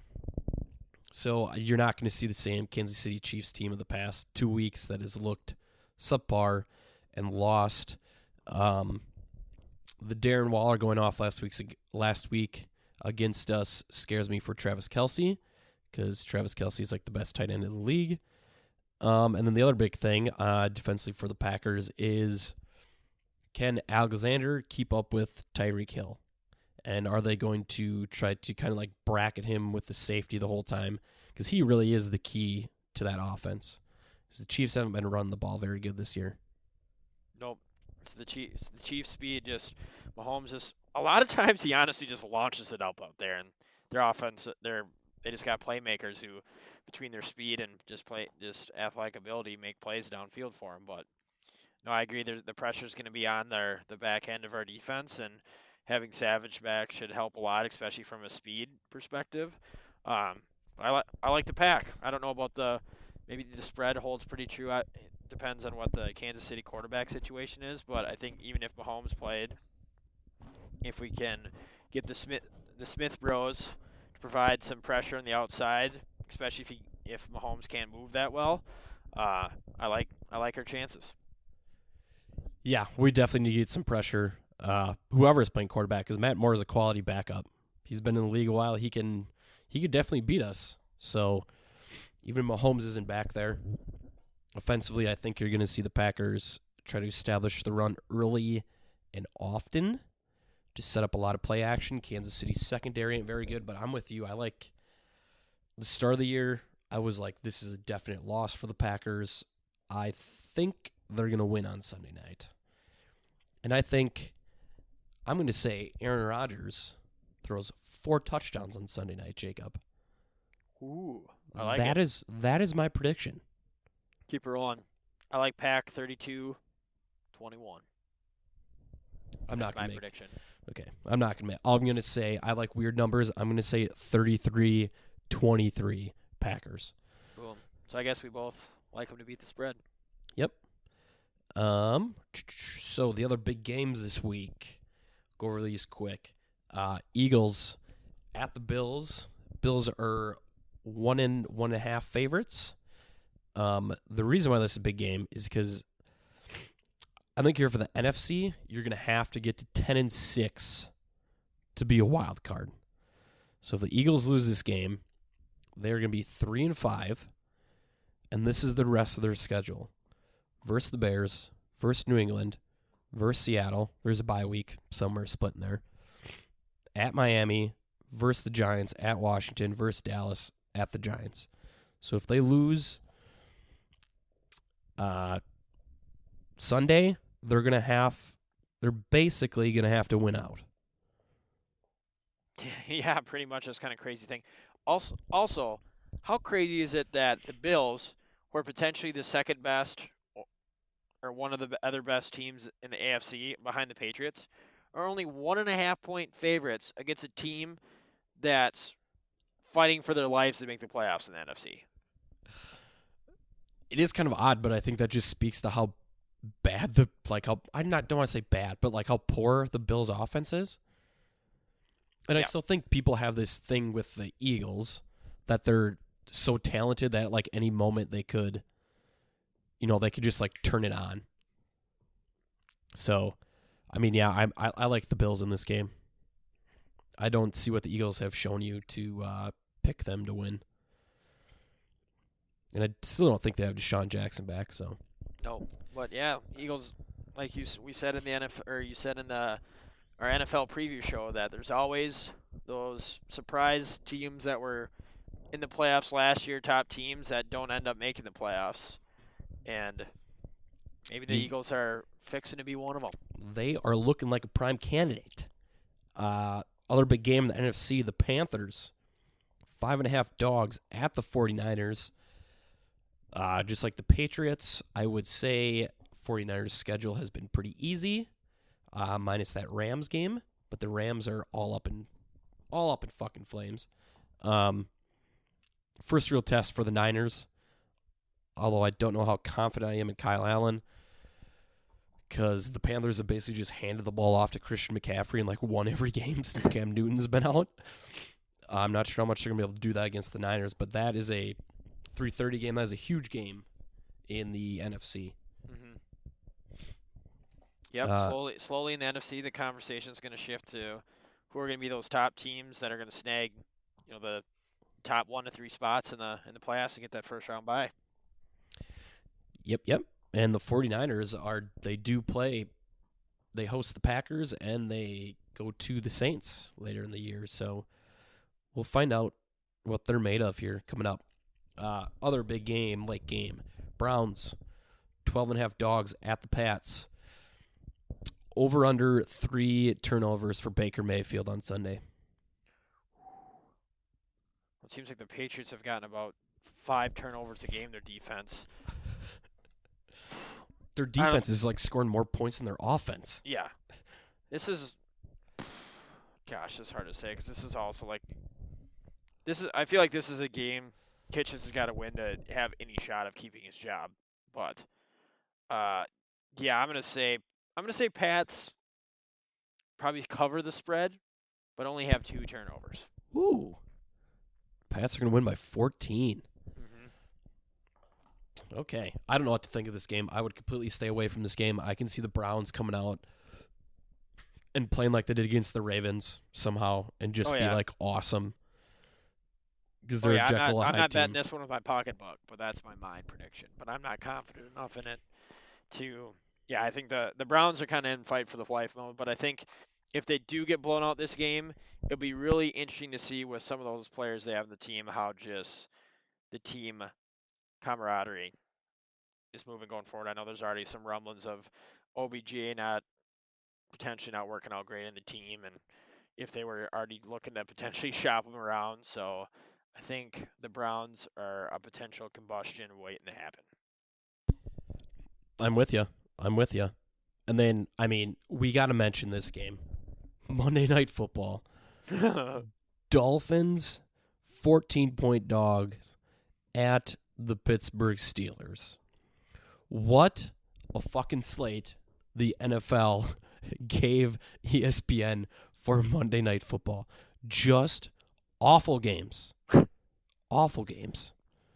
So you're not going to see the same Kansas City Chiefs team of the past 2 weeks that has looked subpar and lost. The Darren Waller going off last week against us scares me for Travis Kelce, because Travis Kelce is like the best tight end in the league. And then the other big thing defensively for the Packers is, can Alexander keep up with Tyreek Hill? And are they going to try to kind of like bracket him with the safety the whole time? Because he really is the key to that offense. Because the Chiefs haven't been running the ball very good this year. Nope. It's the Chiefs' speed. Just Mahomes is a lot of times he honestly just launches it up out there, and their offense they just got playmakers who, between their speed and just athletic ability, make plays downfield for them. But no, I agree. The pressure is going to be on the back end of our defense, and having Savage back should help a lot, especially from a speed perspective. I like the Pack. I don't know about maybe the spread holds pretty true. It depends on what the Kansas City quarterback situation is, but I think even if Mahomes played, if we can get the Smith Bros to provide some pressure on the outside, especially if Mahomes can't move that well, I like our chances. Yeah, we definitely need to get some pressure. Whoever is playing quarterback, because Matt Moore is a quality backup. He's been in the league a while. He could definitely beat us. So even Mahomes isn't back there. Offensively, I think you're going to see the Packers try to establish the run early and often to set up a lot of play action. Kansas City's secondary ain't very good, but I'm with you. I like the start of the year. I was like, this is a definite loss for the Packers. I think they're going to win on Sunday night. And I think I'm going to say Aaron Rodgers throws 4 touchdowns on Sunday night, Jacob. Ooh, I like it. That is my prediction. Keep it rolling. I like Pack 32-21. I'm not going to make prediction. Okay, I'm not going to make. I'm going to say I like weird numbers. I'm going to say 33-23 Packers. Boom. So I guess we both like them to beat the spread. Yep. So the other big games this week. Go over these quick. Eagles at the Bills. Bills are 1 and 1.5 favorites. The reason why this is a big game is because I think here for the NFC, you're going to have to get to 10-6 to be a wild card. So if the Eagles lose this game, they're going to be 3-5, and this is the rest of their schedule. Versus the Bears, versus New England, versus Seattle. There's a bye week somewhere split in there. At Miami, versus the Giants, at Washington, versus Dallas, at the Giants. So if they lose Sunday, they're basically going to have to win out. Yeah, pretty much. That's kind of crazy thing. Also, how crazy is it that the Bills, who are potentially the second best or one of the other best teams in the AFC behind the Patriots, are only 1.5 point favorites against a team that's fighting for their lives to make the playoffs in the NFC? it is kind of odd, but I think that just speaks to how bad don't want to say bad, but like how poor the Bills' offense is. And I still think people have this thing with the Eagles that they're so talented that at like any moment they could, they could just like turn it on. So, I mean, yeah, I like the Bills in this game. I don't see what the Eagles have shown you to pick them to win. And I still don't think they have Deshaun Jackson back, so. No, but yeah, Eagles, like we said in the NFL, or you said in our NFL preview show, that there's always those surprise teams that were in the playoffs last year, top teams that don't end up making the playoffs, and maybe the Eagles are fixing to be one of them. They are looking like a prime candidate. Other big game in the NFC, the Panthers, 5.5 dogs at the 49ers. Just like the Patriots, I would say 49ers' schedule has been pretty easy, minus that Rams game. But the Rams are all up in fucking flames. First real test for the Niners, although I don't know how confident I am in Kyle Allen, because the Panthers have basically just handed the ball off to Christian McCaffrey and like won every game since Cam Newton's been out. I'm not sure how much they're going to be able to do that against the Niners, but that is a 3:30 game. That is a huge game in the NFC. Mm-hmm. Yep, slowly in the NFC, the conversation is going to shift to who are going to be those top teams that are going to snag, the top 1 to 3 spots in the playoffs and get that first round bye. Yep. And the 49ers they host the Packers and they go to the Saints later in the year. So we'll find out what they're made of here coming up. Other big game, late game. Browns, 12.5 dogs at the Pats. Over under 3 turnovers for Baker Mayfield on Sunday. It seems like the Patriots have gotten about 5 turnovers a game, their defense. Their defense is like scoring more points than their offense. Yeah. This is, gosh, it's hard to say because this is also like, I feel like this is a game Kitchens has got to win to have any shot of keeping his job. But, yeah, I'm gonna say Pats probably cover the spread, but only have 2 turnovers. Ooh. Pats are gonna win by 14. Mm-hmm. Okay, I don't know what to think of this game. I would completely stay away from this game. I can see the Browns coming out and playing like they did against the Ravens somehow and just be like awesome. Because they're a Jekyll I'm not team. betting this one with my pocketbook, but that's my mind prediction. But I'm not confident enough in it to. Yeah, I think the Browns are kind of in fight for the life mode. But I think if they do get blown out this game, it'll be really interesting to see with some of those players they have in the team how just the team camaraderie is moving going forward. I know there's already some rumblings of OBJ potentially not working out great in the team, and if they were already looking to potentially shop him around. So I think the Browns are a potential combustion waiting to happen. I'm with you. And then, I mean, we got to mention this game. Monday Night Football. Dolphins, 14-point dogs at the Pittsburgh Steelers. What a fucking slate the NFL gave ESPN for Monday Night Football. Just awful games. Awful games.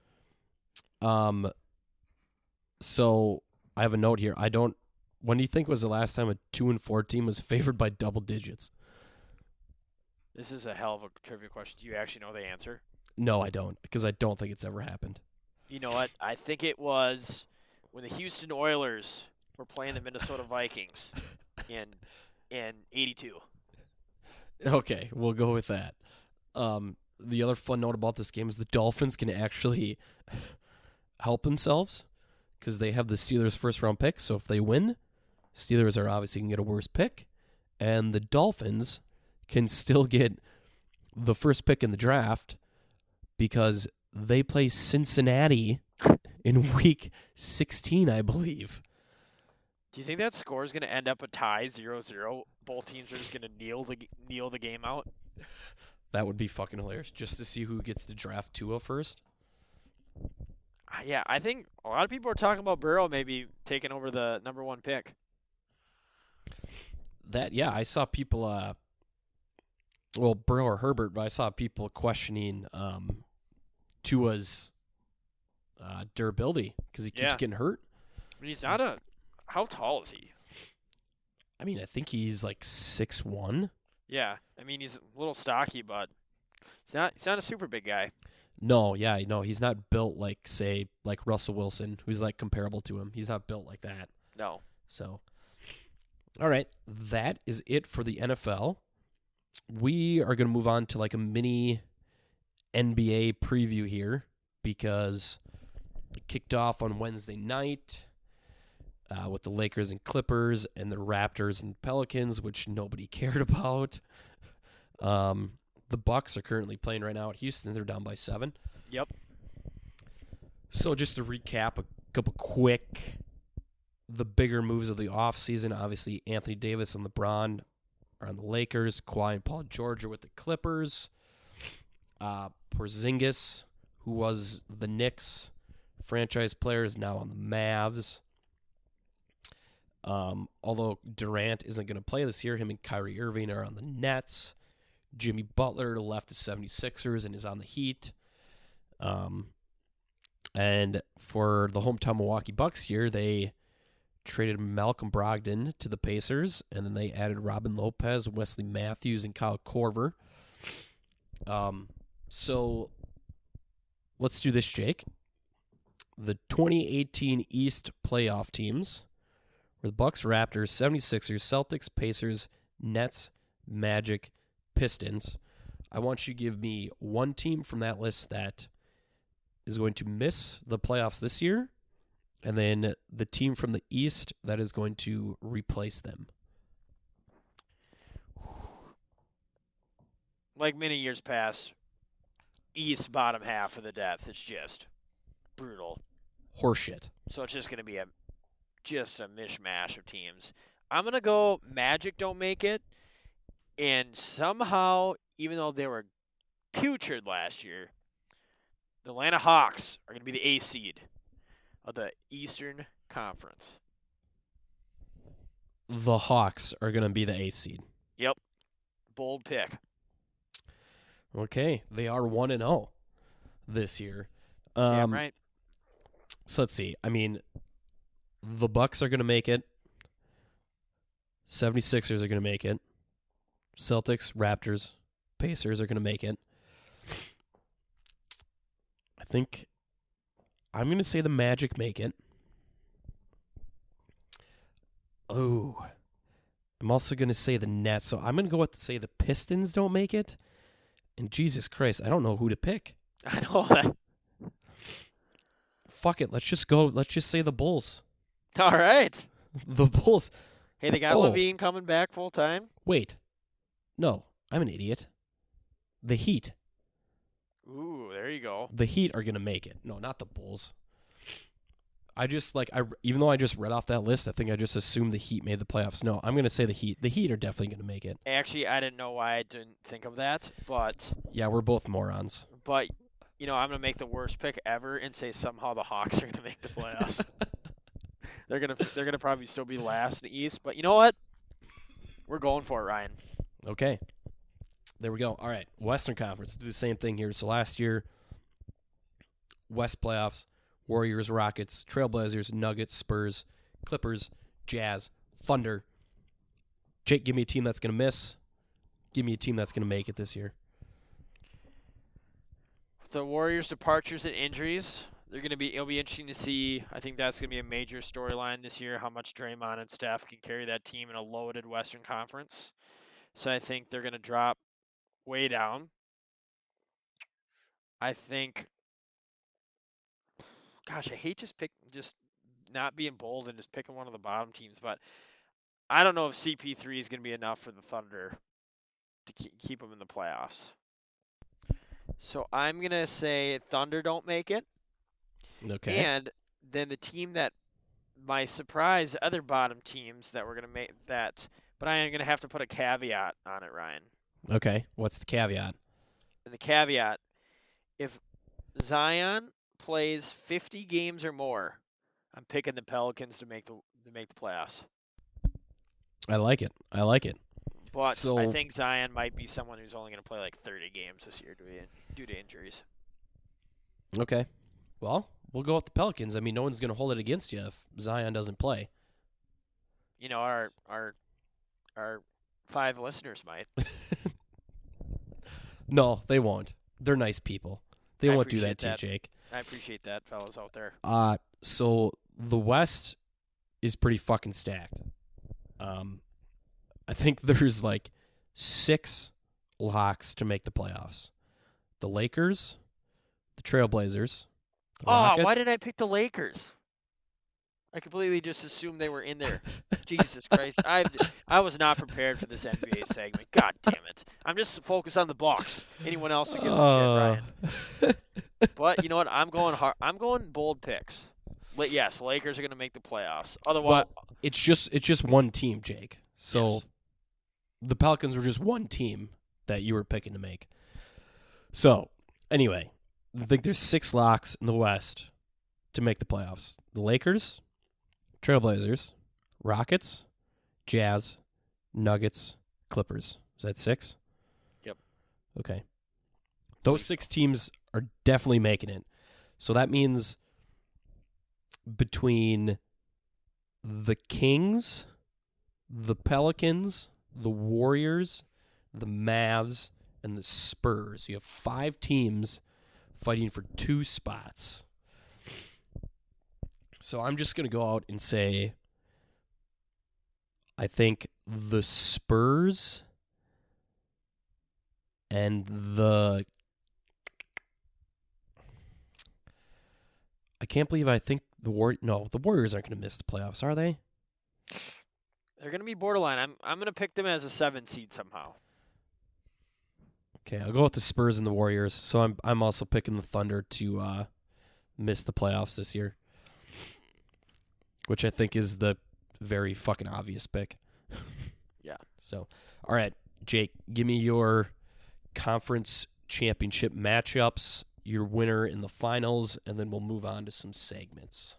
So I have a note here. When do you think was the last time a 2-4 team was favored by double digits? This is a hell of a trivia question. Do you actually know the answer? No, I don't, because I don't think it's ever happened. You know what? I think it was when the Houston Oilers were playing the Minnesota Vikings in 82. Okay, we'll go with that. The other fun note about this game is the Dolphins can actually help themselves because they have the Steelers' first-round pick. So if they win, Steelers are obviously going to get a worse pick, and the Dolphins can still get the first pick in the draft because they play Cincinnati in Week 16, I believe. Do you think that score is going to end up a tie, 0-0? Both teams are just going to kneel the game out? That would be fucking hilarious, just to see who gets to draft Tua first. Yeah, I think a lot of people are talking about Burrow maybe taking over the number 1 pick. I saw people, Burrow or Herbert, but I saw people questioning Tua's durability because he keeps getting hurt. I mean, he's not a. How tall is he? I mean, I think he's like 6'1". Yeah, I mean he's a little stocky, but he's not a super big guy. No, he's not built like Russell Wilson, who's like comparable to him. He's not built like that. No. So, all right, that is it for the NFL. We are going to move on to like a mini NBA preview here because it kicked off on Wednesday night with the Lakers and Clippers and the Raptors and Pelicans, which nobody cared about. The Bucks are currently playing right now at Houston. They're down by 7. Yep. So just to recap a couple quick, the bigger moves of the offseason, obviously Anthony Davis and LeBron are on the Lakers. Kawhi and Paul George are with the Clippers. Porzingis, who was the Knicks franchise player, is now on the Mavs. Although Durant isn't going to play this year, him and Kyrie Irving are on the Nets. Jimmy Butler left the 76ers and is on the Heat. And for the hometown Milwaukee Bucks here, they traded Malcolm Brogdon to the Pacers, and then they added Robin Lopez, Wesley Matthews, and Kyle Korver. So let's do this, Jake. The 2018 East playoff teams were the Bucks, Raptors, 76ers, Celtics, Pacers, Nets, Magic, Pistons. I want you to give me one team from that list that is going to miss the playoffs this year, and then the team from the East that is going to replace them. Like many years past, East bottom half of the depth, it's just brutal. Horseshit. So it's just going to be just a mishmash of teams. I'm going to go Magic don't make it. And somehow, even though they were putrid last year, the Atlanta Hawks are going to be the A seed of the Eastern Conference. The Hawks are going to be the A seed. Yep. Bold pick. Okay. They are 1-0 this year. Damn right. So let's see. I mean, the Bucks are going to make it. 76ers are going to make it. Celtics, Raptors, Pacers are going to make it. I think I'm going to say the Magic make it. Oh, I'm also going to say the Nets. So I'm going to go with say the Pistons don't make it. And Jesus Christ, I don't know who to pick. I know that. Fuck it. Let's just go. Let's just say the Bulls. All right. The Bulls. Hey, they got Levine coming back full time. Wait. No, I'm an idiot. The Heat. Ooh, there you go. The Heat are going to make it. No, not the Bulls. Even though I just read off that list, I think I just assumed the Heat made the playoffs. No, I'm going to say the Heat. The Heat are definitely going to make it. Actually, I didn't know why I didn't think of that, but... Yeah, we're both morons. But, I'm going to make the worst pick ever and say somehow the Hawks are going to make the playoffs. They're gonna probably still be last in the East, but you know what? We're going for it, Ryan. Okay. There we go. All right. Western Conference. Do the same thing here. So last year, West playoffs, Warriors, Rockets, Trailblazers, Nuggets, Spurs, Clippers, Jazz, Thunder. Jake, give me a team that's going to miss. Give me a team that's going to make it this year. The Warriors' departures and injuries, it'll be interesting to see. I think that's going to be a major storyline this year, how much Draymond and Steph can carry that team in a loaded Western Conference. So I think they're going to drop way down. I think, gosh, I hate just not being bold and just picking one of the bottom teams, but I don't know if CP3 is going to be enough for the Thunder to keep them in the playoffs. So I'm going to say Thunder don't make it. Okay. And then the team that, my surprise, other bottom teams that we're going to make that, but I am going to have to put a caveat on it, Ryan. Okay. What's the caveat? And the caveat, if Zion plays 50 games or more, I'm picking the Pelicans to make the playoffs. I like it. But So- I think Zion might be someone who's only going to play like 30 games this year due to injuries. Okay. Well, we'll go with the Pelicans. I mean, no one's going to hold it against you if Zion doesn't play. You know, our 5 listeners might. No, they won't. They're nice people. They I won't do that appreciate to you, that. Jake. I appreciate that, fellas out there. So the West is pretty fucking stacked. I think there's like 6 locks to make the playoffs. The Lakers, the Trailblazers, the Rockets. Why did I pick the Lakers? I completely just assumed they were in there. Jesus Christ. I was not prepared for this NBA segment. God damn it. I'm just focused on the Bucks. Anyone else who gives a shit, Ryan. But you know what? I'm going hard. I'm going bold picks. Yes, Lakers are going to make the playoffs. Otherwise, Well, it's just one team, Jake. So Yes. the Pelicans were just one team that you were picking to make. So, anyway, I think there's 6 locks in the West to make the playoffs. The Lakers, Trailblazers, Rockets, Jazz, Nuggets, Clippers. Is that 6? Yep. Okay. Those 6 teams are definitely making it. So that means between the Kings, the Pelicans, the Warriors, the Mavs, and the Spurs, you have 5 teams fighting for 2 spots. So I'm just going to go out and say I think the Spurs and the... I can't believe I think the Warriors aren't going to miss the playoffs, are they? they're going to be borderline. I'm going to pick them as a 7 seed somehow. Okay, I'll go with the Spurs and the Warriors. So I'm also picking the Thunder to miss the playoffs this year, which I think is the very fucking obvious pick. Yeah. So, all right, Jake, give me your conference championship matchups, your winner in the finals, and then we'll move on to some segments.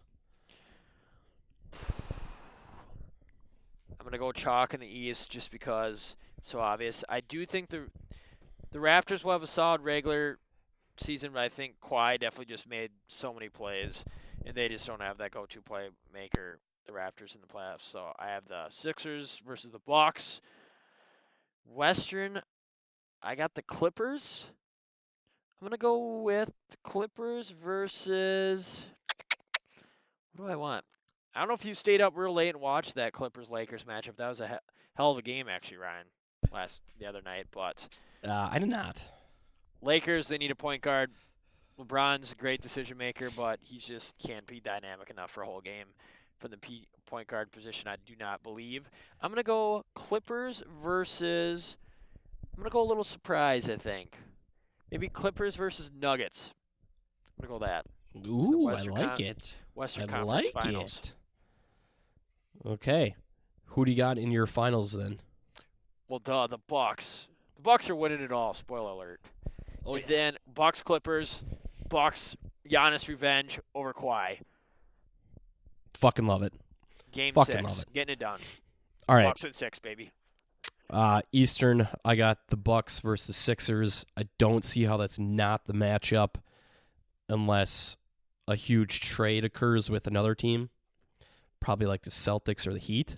I'm going to go chalk in the East just because it's so obvious. I do think the Raptors will have a solid regular season, but I think Kawhi definitely just made so many plays, and they just don't have that go-to playmaker, the Raptors in the playoffs. So I have the Sixers versus the Bucks. Western, I got the Clippers. I'm going to go with the Clippers versus... What do I want? I don't know if you stayed up real late and watched that Clippers-Lakers matchup. That was a hell of a game, actually, Ryan, the other night. But I did not. Lakers, they need a point guard. LeBron's a great decision maker, but he just can't be dynamic enough for a whole game. From the point guard position, I do not believe. I'm going to go Clippers versus... I'm going to go a little surprise, I think. Maybe Clippers versus Nuggets. I'm going to go that. Ooh, I Western like it. Western I Conference like Finals. it. Okay. Who do you got in your finals then? Well, the Bucks. The Bucks are winning it all. Spoiler alert. Oh, And then Bucks Clippers. Bucks Giannis revenge over Kawhi. Fucking love it. Game Fucking 6. love it. Getting it done. All right. Bucks at 6, baby. Eastern, I got the Bucks versus Sixers. I don't see how that's not the matchup unless a huge trade occurs with another team, probably like the Celtics or the Heat.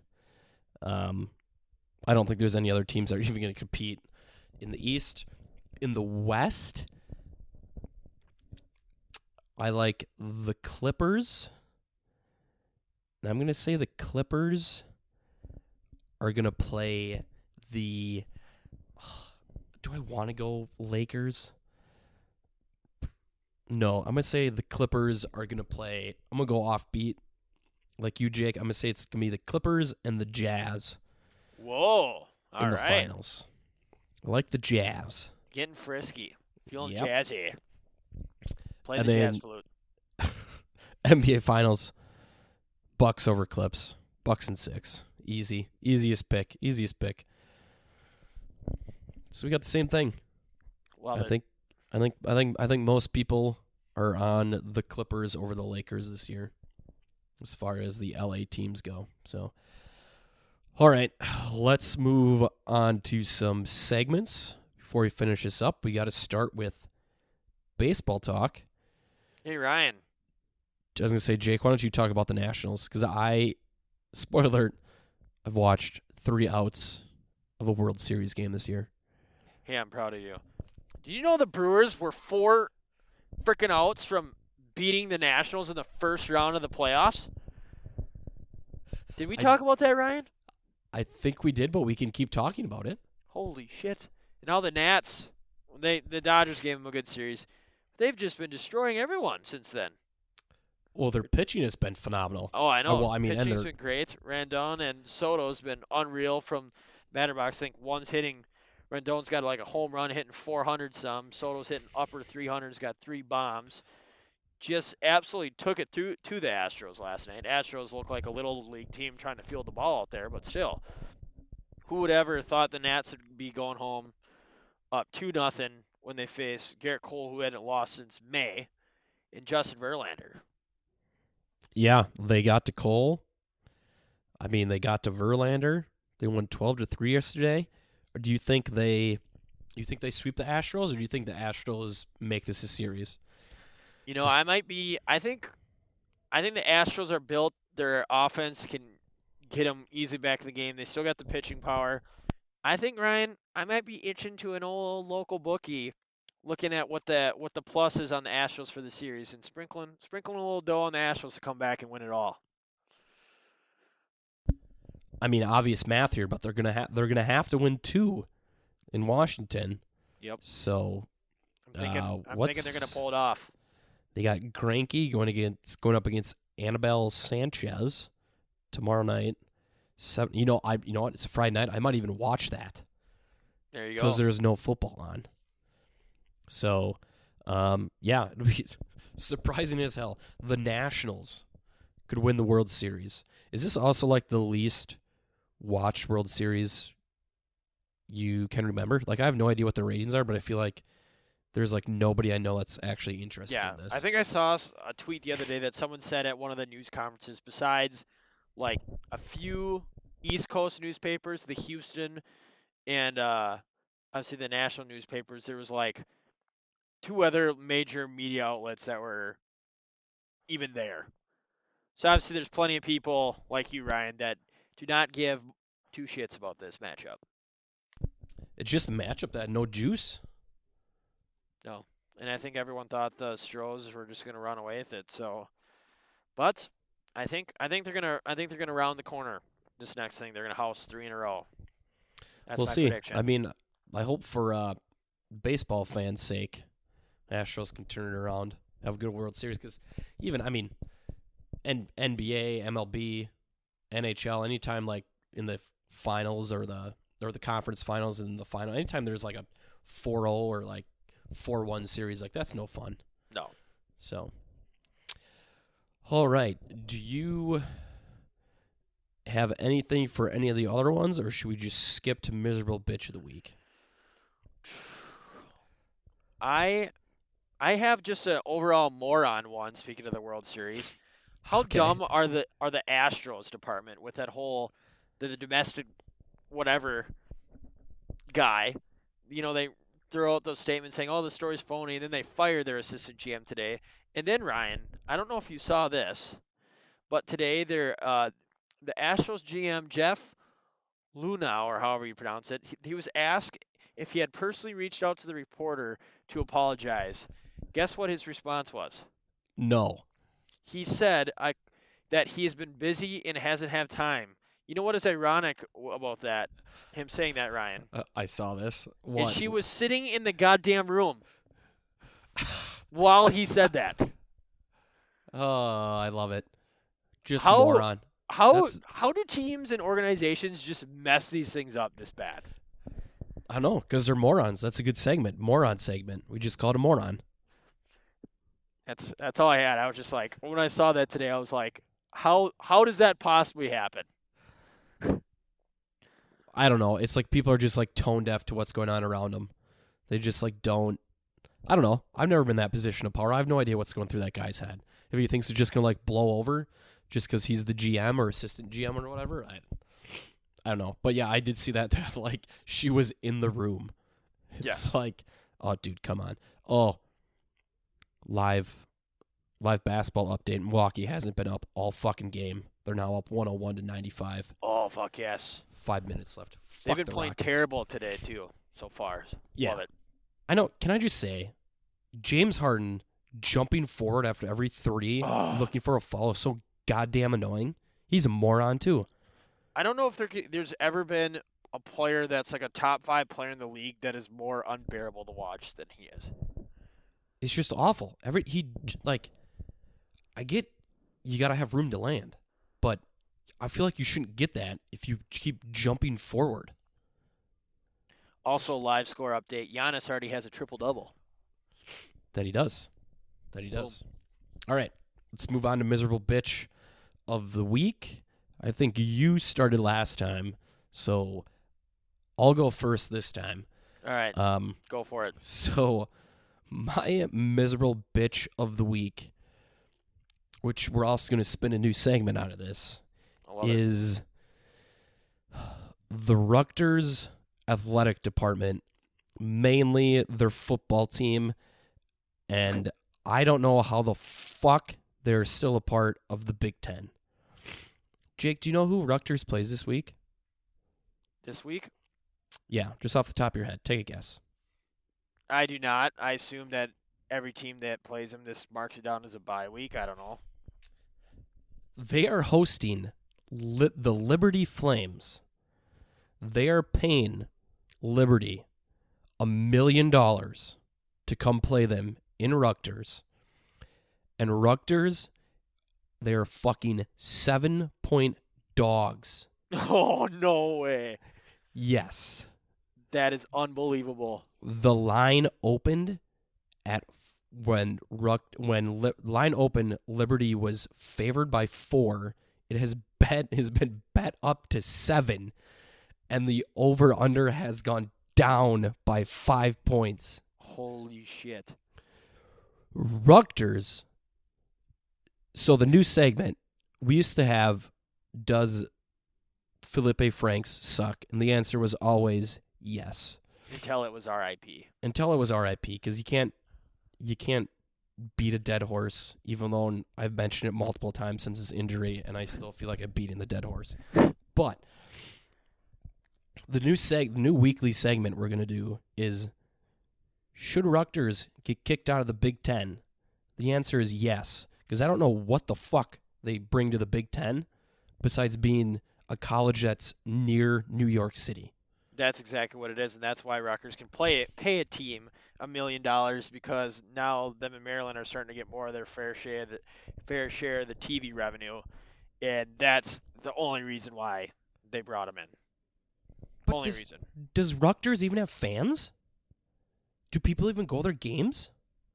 I don't think there's any other teams that are even going to compete in the East. In the West, I like the Clippers. And I'm going to say the Clippers are going to play the... Do I want to go Lakers? No, I'm going to say the Clippers are going to play... I'm going to go offbeat like you, Jake. I'm going to say it's going to be the Clippers and the Jazz Whoa. All in the right. finals. I like the Jazz. Getting frisky. Feeling Yep. jazzy. Play And the then- jazz flute. NBA Finals, Bucks over Clips. Bucks in 6. Easy. Easiest pick. So we got the same thing. Love I it. think most people are on the Clippers over the Lakers this year, as far as the LA teams go. So, all right, let's move on to some segments. Before we finish this up, we got to start with baseball talk. Hey, Ryan. I was going to say, Jake, why don't you talk about the Nationals? Because spoiler alert, I've watched 3 outs of a World Series game this year. Hey, I'm proud of you. Do you know the Brewers were 4 freaking outs from beating the Nationals in the first round of the playoffs? Did we talk about that, Ryan? I think we did, but we can keep talking about it. Holy shit. And now the Nats, the Dodgers gave them a good series. They've just been destroying everyone since then. Well, their pitching has been phenomenal. Oh, I know. Well, I mean, pitching's been great. Rendon and Soto's been unreal from batter box. I think one's hitting. Rendon's got like a home run hitting 400 some. Soto's hitting upper 300s, got 3 bombs. Just absolutely took it to the Astros last night. Astros look like a little league team trying to field the ball out there, but still. Who would ever thought the Nats would be going home up 2-0 when they face Garrett Cole, who hadn't lost since May, and Justin Verlander? Yeah, they got to Cole. I mean, they got to Verlander. They won 12-3 yesterday. Or do you think they sweep the Astros, or do you think the Astros make this a series? You know, I think the Astros are built. Their offense can get them easily back in the game. They still got the pitching power. I think, Ryan, I might be itching to an old local bookie, looking at what the plus is on the Astros for the series and sprinkling a little dough on the Astros to come back and win it all. I mean, obvious math here, but they're gonna have to win 2 in Washington. Yep. So I'm thinking they're gonna pull it off. They got Greinke going up against Anibal Sanchez tomorrow night. 7. You know what? It's a Friday night. I might even watch that. There you go. Because there's no football on. So, yeah, it'll be surprising as hell. The Nationals could win the World Series. Is this also like the least watched World Series you can remember? Like, I have no idea what the ratings are, but I feel like there's like nobody I know that's actually interested in this. I think I saw a tweet the other day that someone said at one of the news conferences, besides like a few East Coast newspapers, the Houston and obviously the national newspapers, there was like 2 other major media outlets that were even there. So obviously there's plenty of people like you, Ryan, that do not give 2 shits about this matchup. It's just a matchup that had no juice. No. And I think everyone thought the Stros were just gonna run away with it. So, but I think they're gonna round the corner. This next thing, they're gonna house 3 in a row. That's we'll my see. prediction. I mean, I hope for baseball fans' sake, Astros can turn it around, have a good World Series. Because even, I mean, NBA, MLB, NHL, anytime like in the finals or the conference finals and the final, anytime there's like a 4-0 or like 4-1 series, like that's no fun. No. So, all right. Do you have anything for any of the other ones, or should we just skip to miserable bitch of the week? I have just an overall moron one. Speaking of the World Series, how dumb are the Astros department with that whole the domestic whatever guy? You know, they throw out those statements saying, "Oh, the story's phony," and then they fire their assistant GM today. And then Ryan, I don't know if you saw this, but today the Astros GM Jeff Lunau, or however you pronounce it, he was asked if he had personally reached out to the reporter to apologize. Guess what his response was? No. He said that he has been busy and hasn't had time. You know what is ironic about that? Him saying that, Ryan? I saw this. What? And she was sitting in the goddamn room while he said that. Oh, I love it. Just moron. How do teams and organizations just mess these things up this bad? I don't know, because they're morons. That's a good segment. Moron segment. We just called a moron. That's all I had. I was just like, when I saw that today, I was like, how does that possibly happen? I don't know. It's like people are just like tone deaf to what's going on around them. They just like don't. I don't know. I've never been in that position of power. I have no idea what's going through that guy's head. If he thinks it's just going to, like, blow over just because he's the GM or assistant GM or whatever, I don't know. But, yeah, I did see that, like, she was in the room. It's like, oh, dude, come on. Oh, live basketball update. Milwaukee hasn't been up all fucking game. They're now up 101-95. Oh, fuck yes. 5 minutes left. They've Fuck been the playing Rockets. terrible today, too, so far. Yeah. Love it. I know. Can I just say, James Harden jumping forward after every three, looking for a foul, is so goddamn annoying. He's a moron, too. I don't know if there's ever been a player that's like a top 5 player in the league that is more unbearable to watch than he is. It's just awful. I get you got to have room to land, but I feel like you shouldn't get that if you keep jumping forward. Also, live score update. Giannis already has a triple-double. That he does. All right, let's move on to miserable bitch of the week. I think you started last time, so I'll go first this time. All right, go for it. So my miserable bitch of the week, which we're also going to spin a new segment out of this, is the Rutgers athletic department, mainly their football team, and I don't know how the fuck they're still a part of the Big Ten. Jake, do you know who Rutgers plays this week? This week? Yeah, just off the top of your head. Take a guess. I do not. I assume that every team that plays them, this marks it down as a bye week. I don't know. They are hosting the Liberty Flames. They are paying Liberty $1 million to come play them in Rutgers. And Rutgers, they are fucking 7-point dogs. Oh, no way. Yes. That is unbelievable. The line opened at when line open, Liberty was favored by 4. It has been bet up to 7, and the over/under has gone down by 5 points. Holy shit. Rutgers. So the new segment we used to have, does Felipe Franks suck? And the answer was always yes. Until it was R.I.P. Because you can't beat a dead horse, even though I've mentioned it multiple times since his injury, and I still feel like I'm beating the dead horse. But the new weekly segment we're going to do is, should Rutgers get kicked out of the Big Ten? The answer is yes, because I don't know what the fuck they bring to the Big Ten besides being a college that's near New York City. That's exactly what it is, and that's why Rutgers can pay a team $1 million, because now them in Maryland are starting to get more of their fair share of the TV revenue, and that's the only reason why they brought him in. But does Rutgers even have fans? Do people even go to their games?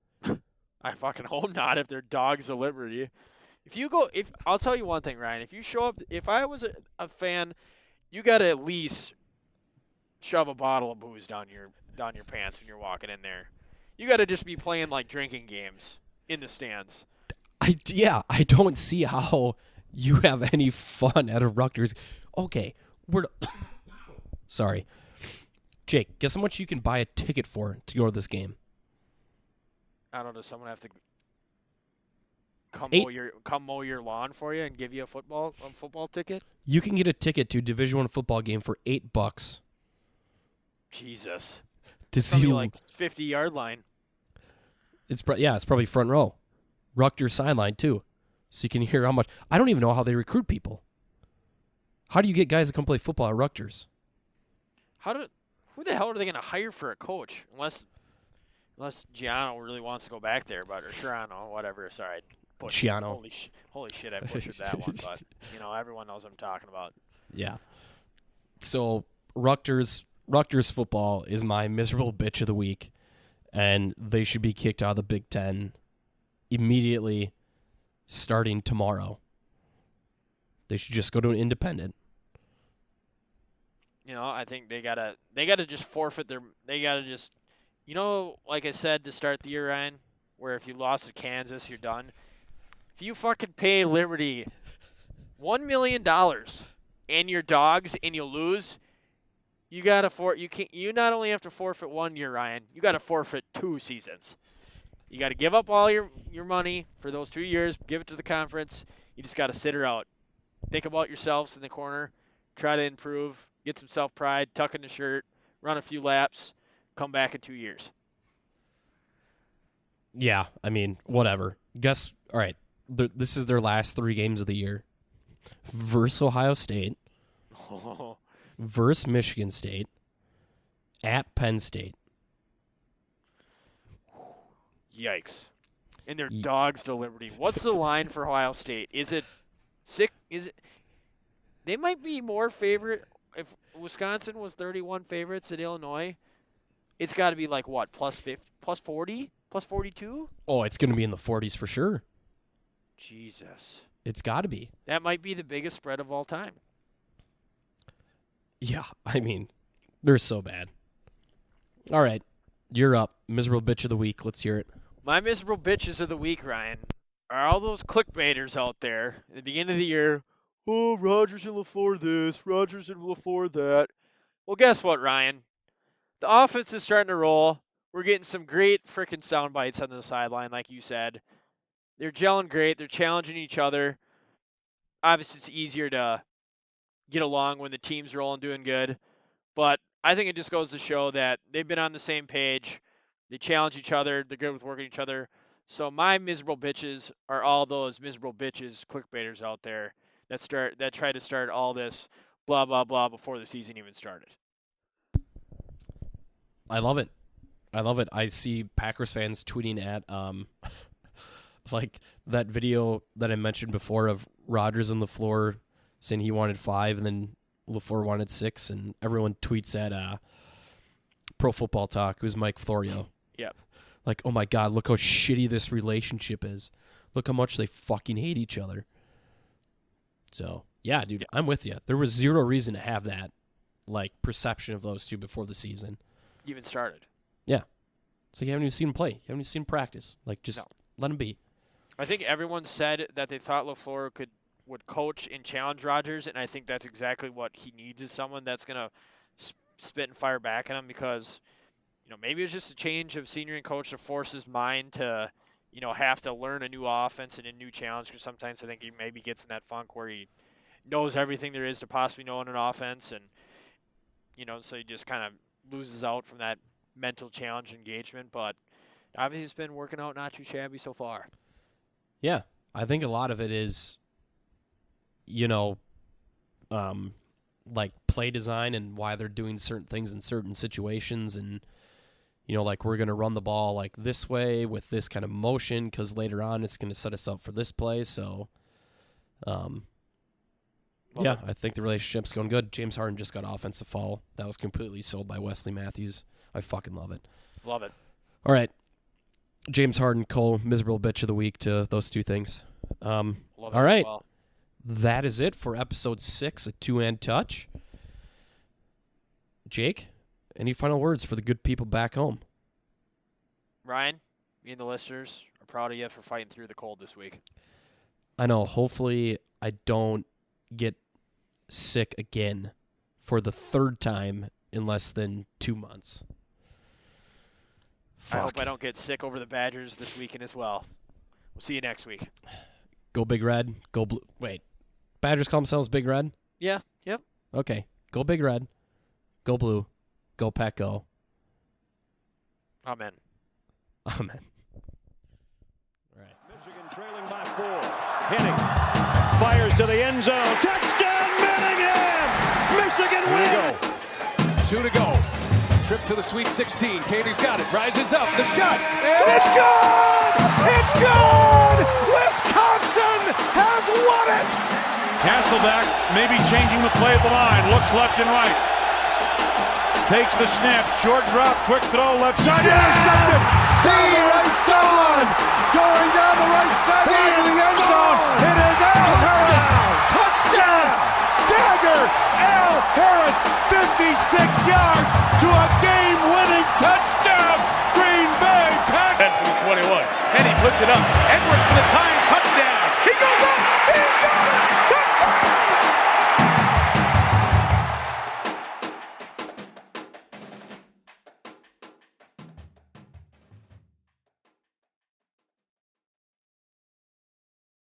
I fucking hope not. If they're dogs of Liberty, I'll tell you one thing, Ryan. If you show up, if I was a fan, you got to at least shove a bottle of booze down your pants when you're walking in there. You got to just be playing like drinking games in the stands. I don't see how you have any fun at a Rutgers. Okay, sorry. Jake, guess how much you can buy a ticket for to go to this game? I don't know. Does someone have to come mow your lawn for you and give you a football ticket? You can get a ticket to a Division I football game for $8. Jesus. To see like 50-yard line. It's probably front row. Rutgers sideline too. So you can hear how much. I don't even know how they recruit people. How do you get guys to come play football at Rutgers? Who the hell are they going to hire for a coach? Unless Giano really wants to go back there, or Schiano, whatever. Sorry. Giano. Holy shit, I butchered that one, but everyone knows what I'm talking about. Yeah. So Rutgers football is my miserable bitch of the week, and they should be kicked out of the Big Ten immediately, starting tomorrow. They should just go to an independent. I think they gotta just forfeit they gotta just, You know, like I said to start the year, Ryan, where if you lost to Kansas, you're done. If you fucking pay Liberty $1 million and your dogs and you lose, you not only have to forfeit 1 year, Ryan, you got to forfeit 2 seasons. You got to give up all your money for those 2 years, give it to the conference. You just got to sit her out. Think about yourselves in the corner, try to improve, get some self-pride, tuck in the shirt, run a few laps, come back in 2 years. Yeah, I mean, whatever. All right, this is their last 3 games of the year. Versus Ohio State, versus Michigan State, at Penn State. Yikes. And their dogs to Liberty. What's the line for Ohio State? Is it 6? They might be more favorite. If Wisconsin was 31 favorites at Illinois, it's got to be like what, plus 50, plus 40, plus 42? Oh, it's going to be in the 40s for sure. Jesus. It's got to be. That might be the biggest spread of all time. Yeah, I mean, they're so bad. All right, you're up. Miserable bitch of the week. Let's hear it. My miserable bitches of the week, Ryan, are all those clickbaiters out there at the beginning of the year. Oh, Rodgers and LaFleur this, Rodgers and LaFleur that. Well, guess what, Ryan? The offense is starting to roll. We're getting some great freaking sound bites on the sideline, like you said. They're gelling great. They're challenging each other. Obviously, it's easier to get along when the team's rolling, doing good. But I think it just goes to show that they've been on the same page. They challenge each other. They're good with working each other. So my miserable bitches are all those miserable bitches, clickbaiters out there that try to start all this blah, blah, blah before the season even started. I love it. I see Packers fans tweeting at like that video that I mentioned before of Rodgers and LaFleur saying he wanted 5 and then LaFleur wanted 6, and everyone tweets at Pro Football Talk, who's Mike Florio. Yep. Like, oh my God, look how shitty this relationship is. Look how much they fucking hate each other. So, yeah, dude, I'm with you. There was zero reason to have that, like, perception of those two before the season Even started. Yeah. So you haven't even seen him play. You haven't even seen him practice. Like, just let him be. I think everyone said that they thought LaFleur would coach and challenge Rodgers, and I think that's exactly what he needs, is someone that's going to spit and fire back at him, because, maybe it's just a change of senior and coach to force his mind to, have to learn a new offense and a new challenge, because sometimes I think he maybe gets in that funk where he knows everything there is to possibly know in an offense, and, so he just kind of loses out from that mental challenge engagement. But obviously it's been working out not too shabby so far. Yeah, I think a lot of it is, like play design and why they're doing certain things in certain situations, and like we're going to run the ball like this way with this kind of motion because later on it's going to set us up for this play. So, I think the relationship's going good. James Harden just got offensive foul. That was completely sold by Wesley Matthews. I fucking love it. Love it. All right. James Harden, Cole, miserable bitch of the week to those two things. All right. Well. That is it for episode 6 of Two and Touch. Jake, any final words for the good people back home? Ryan, me and the listeners are proud of you for fighting through the cold this week. I know. Hopefully I don't get sick again for the 3rd time in less than 2 months. Fuck. I hope I don't get sick over the Badgers this weekend as well. We'll see you next week. Go Big Red. Go Blue. Wait. Badgers call themselves Big Red? Yeah. Yep. Okay. Go Big Red. Go Blue. Go Pack Go. Amen. Amen. All right. Michigan trailing by 4. Henning fires to the end zone. Touchdown, Manningham! Michigan wins! 2 to go. Trip to the Sweet 16. Katie's got it. Rises up. The shot. And it's good! It's good! Wisconsin has won it! Hasselbeck maybe changing the play at the line. Looks left and right. Takes the snap. Short drop. Quick throw. Left side. Yes! Down the right side! Going down the right sideline to the end zone. It is Al Harris. Touchdown! Dagger! Al Harris, 56 yards to a game-winning touchdown! and he puts it up. Edwards for the tying touchdown.